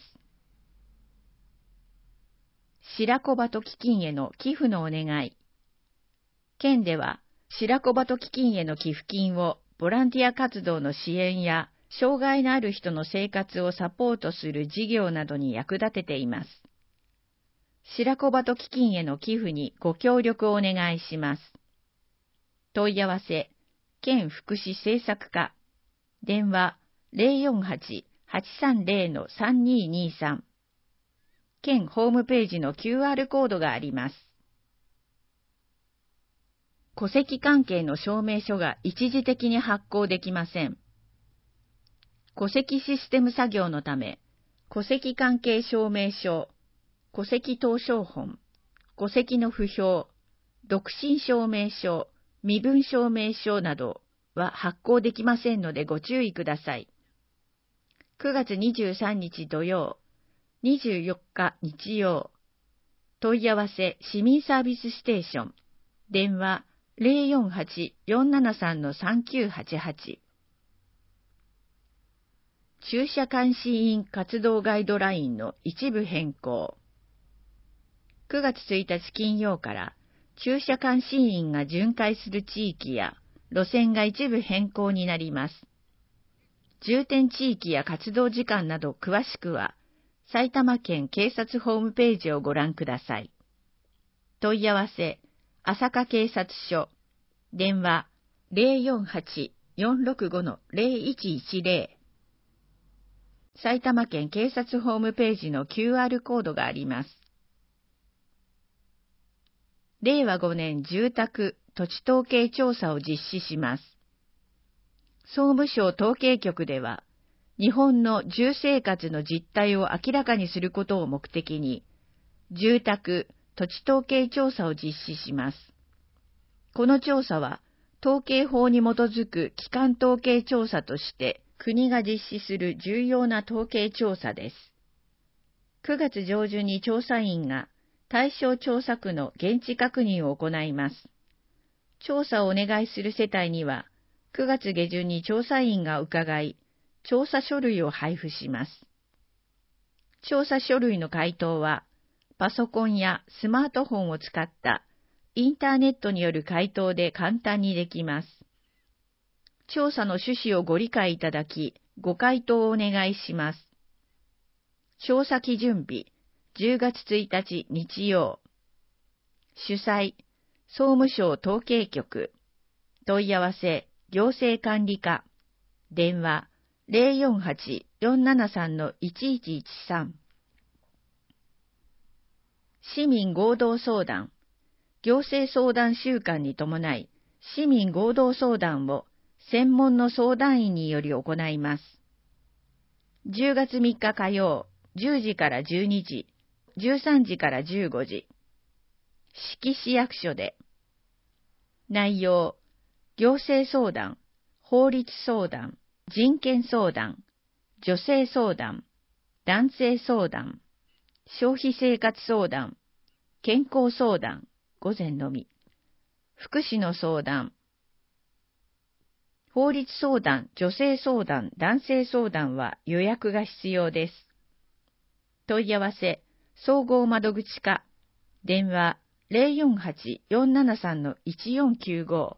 白子鳩基金への寄付のお願い。県では、白子鳩基金への寄付金をボランティア活動の支援や、障害のある人の生活をサポートする事業などに役立てています。白子鳩基金への寄付にご協力をお願いします。問い合わせ、県福祉政策課。電話 ゼロよんはち はちさんゼロ さんにーにーさん。 県ホームページの キューアール コードがあります。戸籍関係の証明書が一時的に発行できません。戸籍システム作業のため、戸籍関係証明書、戸籍謄証本、戸籍の不評、独身証明書、身分証明書などは発行できませんのでご注意ください。くがつにじゅうさんにち土曜、にじゅうよっか日曜、問い合わせ市民サービスステーション、電話 ゼロよんはち よんななさん さんきゅうはちはち。駐車監視員活動ガイドラインの一部変更。くがつついたち金曜から駐車監視員が巡回する地域や路線が一部変更になります。重点地域や活動時間など詳しくは埼玉県警察ホームページをご覧ください。問い合わせ、朝霞警察署、電話 ゼロよんはち よんろくご ゼロいちいちゼロ。埼玉県警察ホームページの キューアール コードがあります。れいわごねん住宅・土地統計調査を実施します。総務省統計局では、日本の住生活の実態を明らかにすることを目的に、住宅・土地統計調査を実施します。この調査は、統計法に基づく基幹統計調査として、国が実施する重要な統計調査です。くがつ上旬に調査員が対象調査区の現地確認を行います。調査をお願いする世帯には、くがつ下旬に調査員が伺い、調査書類を配布します。調査書類の回答は、パソコンやスマートフォンを使ったインターネットによる回答で簡単にできます。調査の趣旨をご理解いただき、ご回答をお願いします。調査基準日、じゅうがつついたち日曜。主催、総務省統計局。問い合わせ、行政管理課。電話、ゼロよんはち よんななさん いちいちいちさん。市民合同相談。行政相談週間に伴い、市民合同相談を専門の相談員により行います。じゅうがつみっか火曜、じゅうじからじゅうにじ、じゅうさんじからじゅうごじ。志木市役所で。内容、行政相談、法律相談、人権相談、女性相談、男性相談、消費生活相談、健康相談、午前のみ。福祉の相談。法律相談、女性相談、男性相談は予約が必要です。問い合わせ、総合窓口課、電話 ゼロよんはち よんななさん いちよんきゅうご。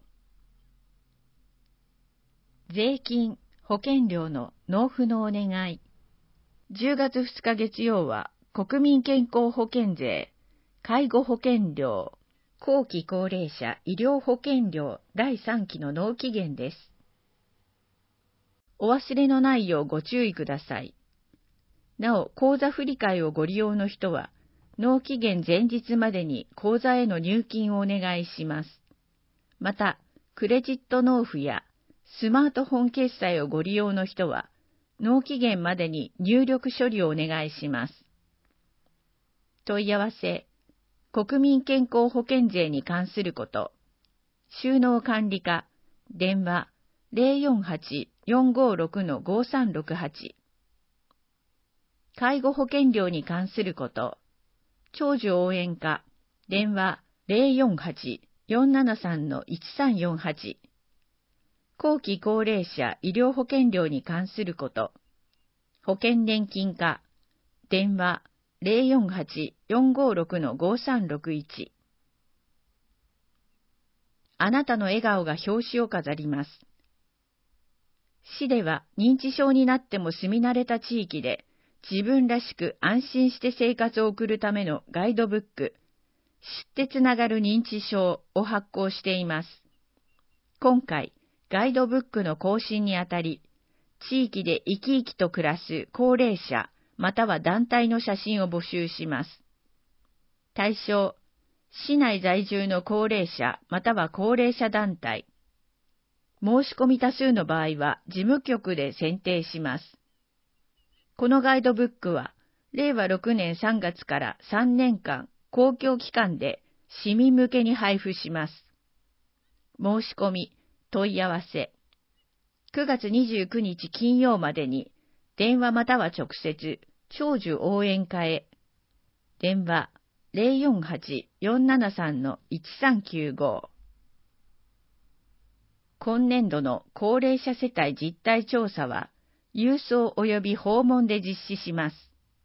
税金、保険料の納付のお願い。じゅうがつふつか月曜は国民健康保険税、介護保険料、後期高齢者医療保険料だいさんきの納期限です。お忘れのないようご注意ください。なお、口座振替をご利用の人は、納期限前日までに口座への入金をお願いします。また、クレジット納付やスマートフォン決済をご利用の人は、納期限までに入力処理をお願いします。問い合わせ、国民健康保険税に関すること、収納管理課、電話 ゼロよんはち よんごろく ごさんろくはち。介護保険料に関すること、長寿応援課、電話 ゼロよんはち よんななさん いちさんよんはち。後期高齢者医療保険料に関すること、保険年金課、電話 ゼロよんはち よんごろく ごさんろくいち。あなたの笑顔が表紙を飾ります。市では認知症になっても住み慣れた地域で自分らしく安心して生活を送るためのガイドブック、知ってつながる認知症を発行しています。今回、ガイドブックの更新にあたり、地域で生き生きと暮らす高齢者、 または団体の写真を募集します。対象、市内在住の高齢者または高齢者団体。申し込み多数の場合は事務局で選定します。このガイドブックは、れいわろくねんさんがつからさんねんかん、公共機関で市民向けに配布します。申し込み、問い合わせ。くがつにじゅうくにち金曜までに、電話または直接、長寿応援課へ。電話 ゼロよんはち よんななさん いちさんきゅうご。今年度の高齢者世帯実態調査は、郵送及び訪問で実施します。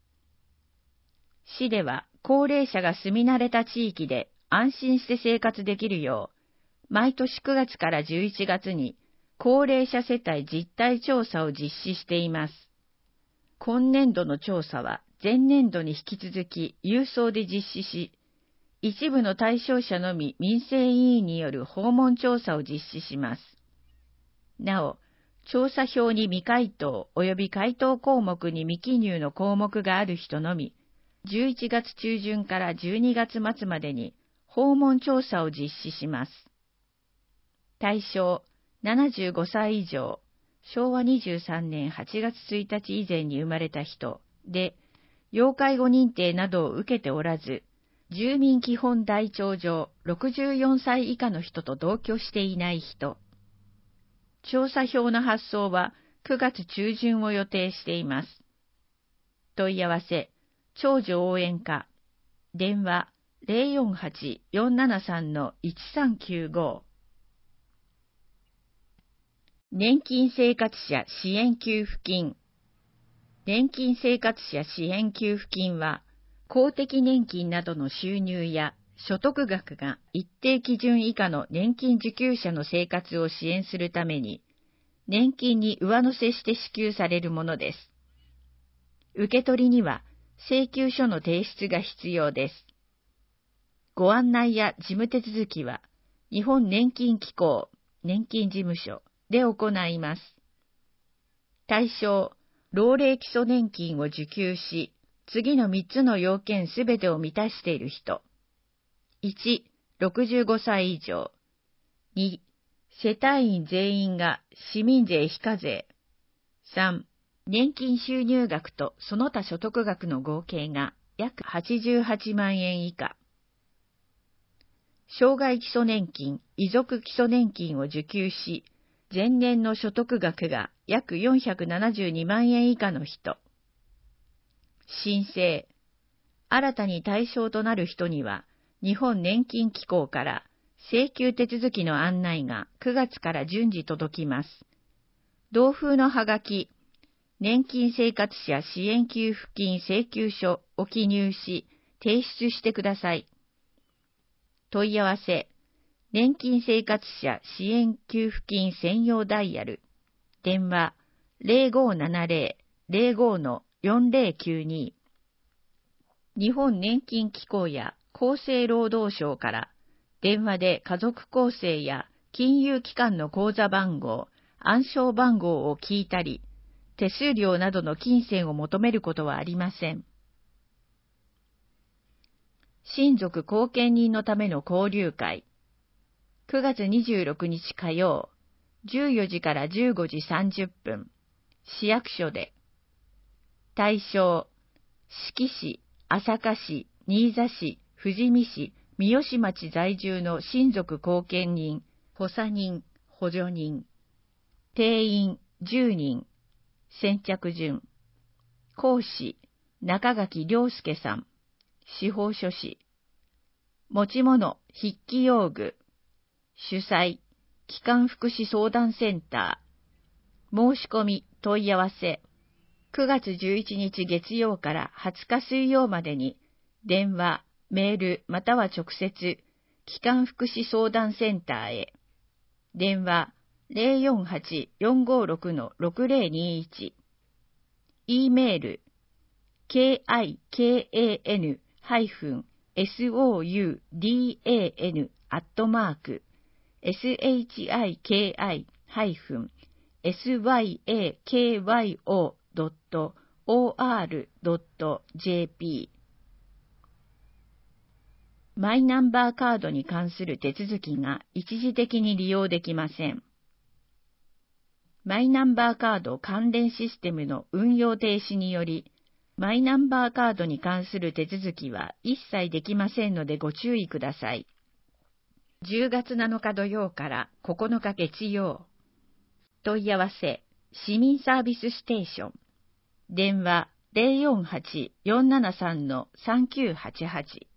市では、高齢者が住み慣れた地域で安心して生活できるよう、毎年くがつからじゅういちがつに、高齢者世帯実態調査を実施しています。今年度の調査は前年度に引き続き郵送で実施し、一部の対象者のみ民生委員による訪問調査を実施します。なお、調査票に未回答及び回答項目に未記入の項目がある人のみ、じゅういちがつちゅうじゅんからじゅうにがつまつまでに訪問調査を実施します。対象、ななじゅうごさい以上、しょうわにじゅうさんねんはちがつついたち以前に生まれた人で、要介護認定などを受けておらず、住民基本台帳上ろくじゅうよんさい以下の人と同居していない人。調査票の発送はくがつちゅうじゅんを予定しています。問い合わせ、長寿応援課。電話 ゼロよんはち よんななさん いちさんきゅうご。年金生活者支援給付金。年金生活者支援給付金は、公的年金などの収入や所得額が一定基準以下の年金受給者の生活を支援するために、年金に上乗せして支給されるものです。受け取りには請求書の提出が必要です。ご案内や事務手続きは、日本年金機構年金事務所で行います。対象、老齢基礎年金を受給し、次のみっつの要件すべてを満たしている人。いち、ろくじゅうごさい以上。に、世帯員全員が市民税非課税。さん、年金収入額とその他所得額の合計が約はちじゅうはちまんえん以下。障害基礎年金、遺族基礎年金を受給し、前年の所得額が約よんひゃくななじゅうにまんえん以下の人。申請。新たに対象となる人には、日本年金機構から請求手続きの案内がくがつから順次届きます。同封のはがき、年金生活者支援給付金請求書を記入し、提出してください。問い合わせ、年金生活者支援給付金専用ダイヤル、電話 ゼロごななゼロ ゼロご よんゼロきゅうに。日本年金機構や厚生労働省から電話で家族構成や金融機関の口座番号、暗証番号を聞いたり、手数料などの金銭を求めることはありません。親族後見人のための交流会。くがつにじゅうろくにち火曜、じゅうよじからじゅうごじさんじゅっぷん、市役所で。対象、志木市、朝霞市、新座市、富士見市、三芳町在住の親族後見人、補佐人、補助人。定員じゅうにん。先着順。講師、中垣良介さん。司法書士。持ち物、筆記用具。主催、基幹福祉相談センター。申し込み、問い合わせ。くがつじゅういちにち月曜からはつか水曜までに、電話、メールまたは直接、基幹福祉相談センターへ。電話、ゼロよんはち よんごろく ろくゼロにいち。e メール、キカン -soudan アットマーク、shiki-syakyou ドットオーアールドットジェーピー。マイナンバーカードに関する手続きが一時的に利用できません。マイナンバーカード関連システムの運用停止により、マイナンバーカードに関する手続きは一切できませんのでご注意ください。じゅうがつなのか土曜からここのか月曜。問い合わせ、市民サービスステーション。電話 ゼロよんはち よんななさん さんきゅうはちはち。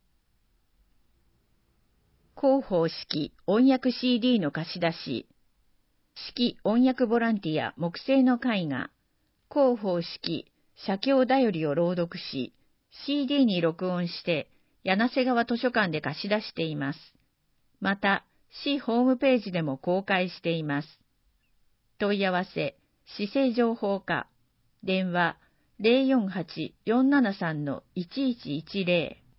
広報式音訳 シーディー の貸し出し。式音訳ボランティア木製の絵画。広報式写経だよりを朗読し、シーディー に録音して、柳瀬川図書館で貸し出しています。また、市ホームページでも公開しています。問い合わせ、市政情報課。電話 ゼロよんはち よんななさん いちいちいちゼロ。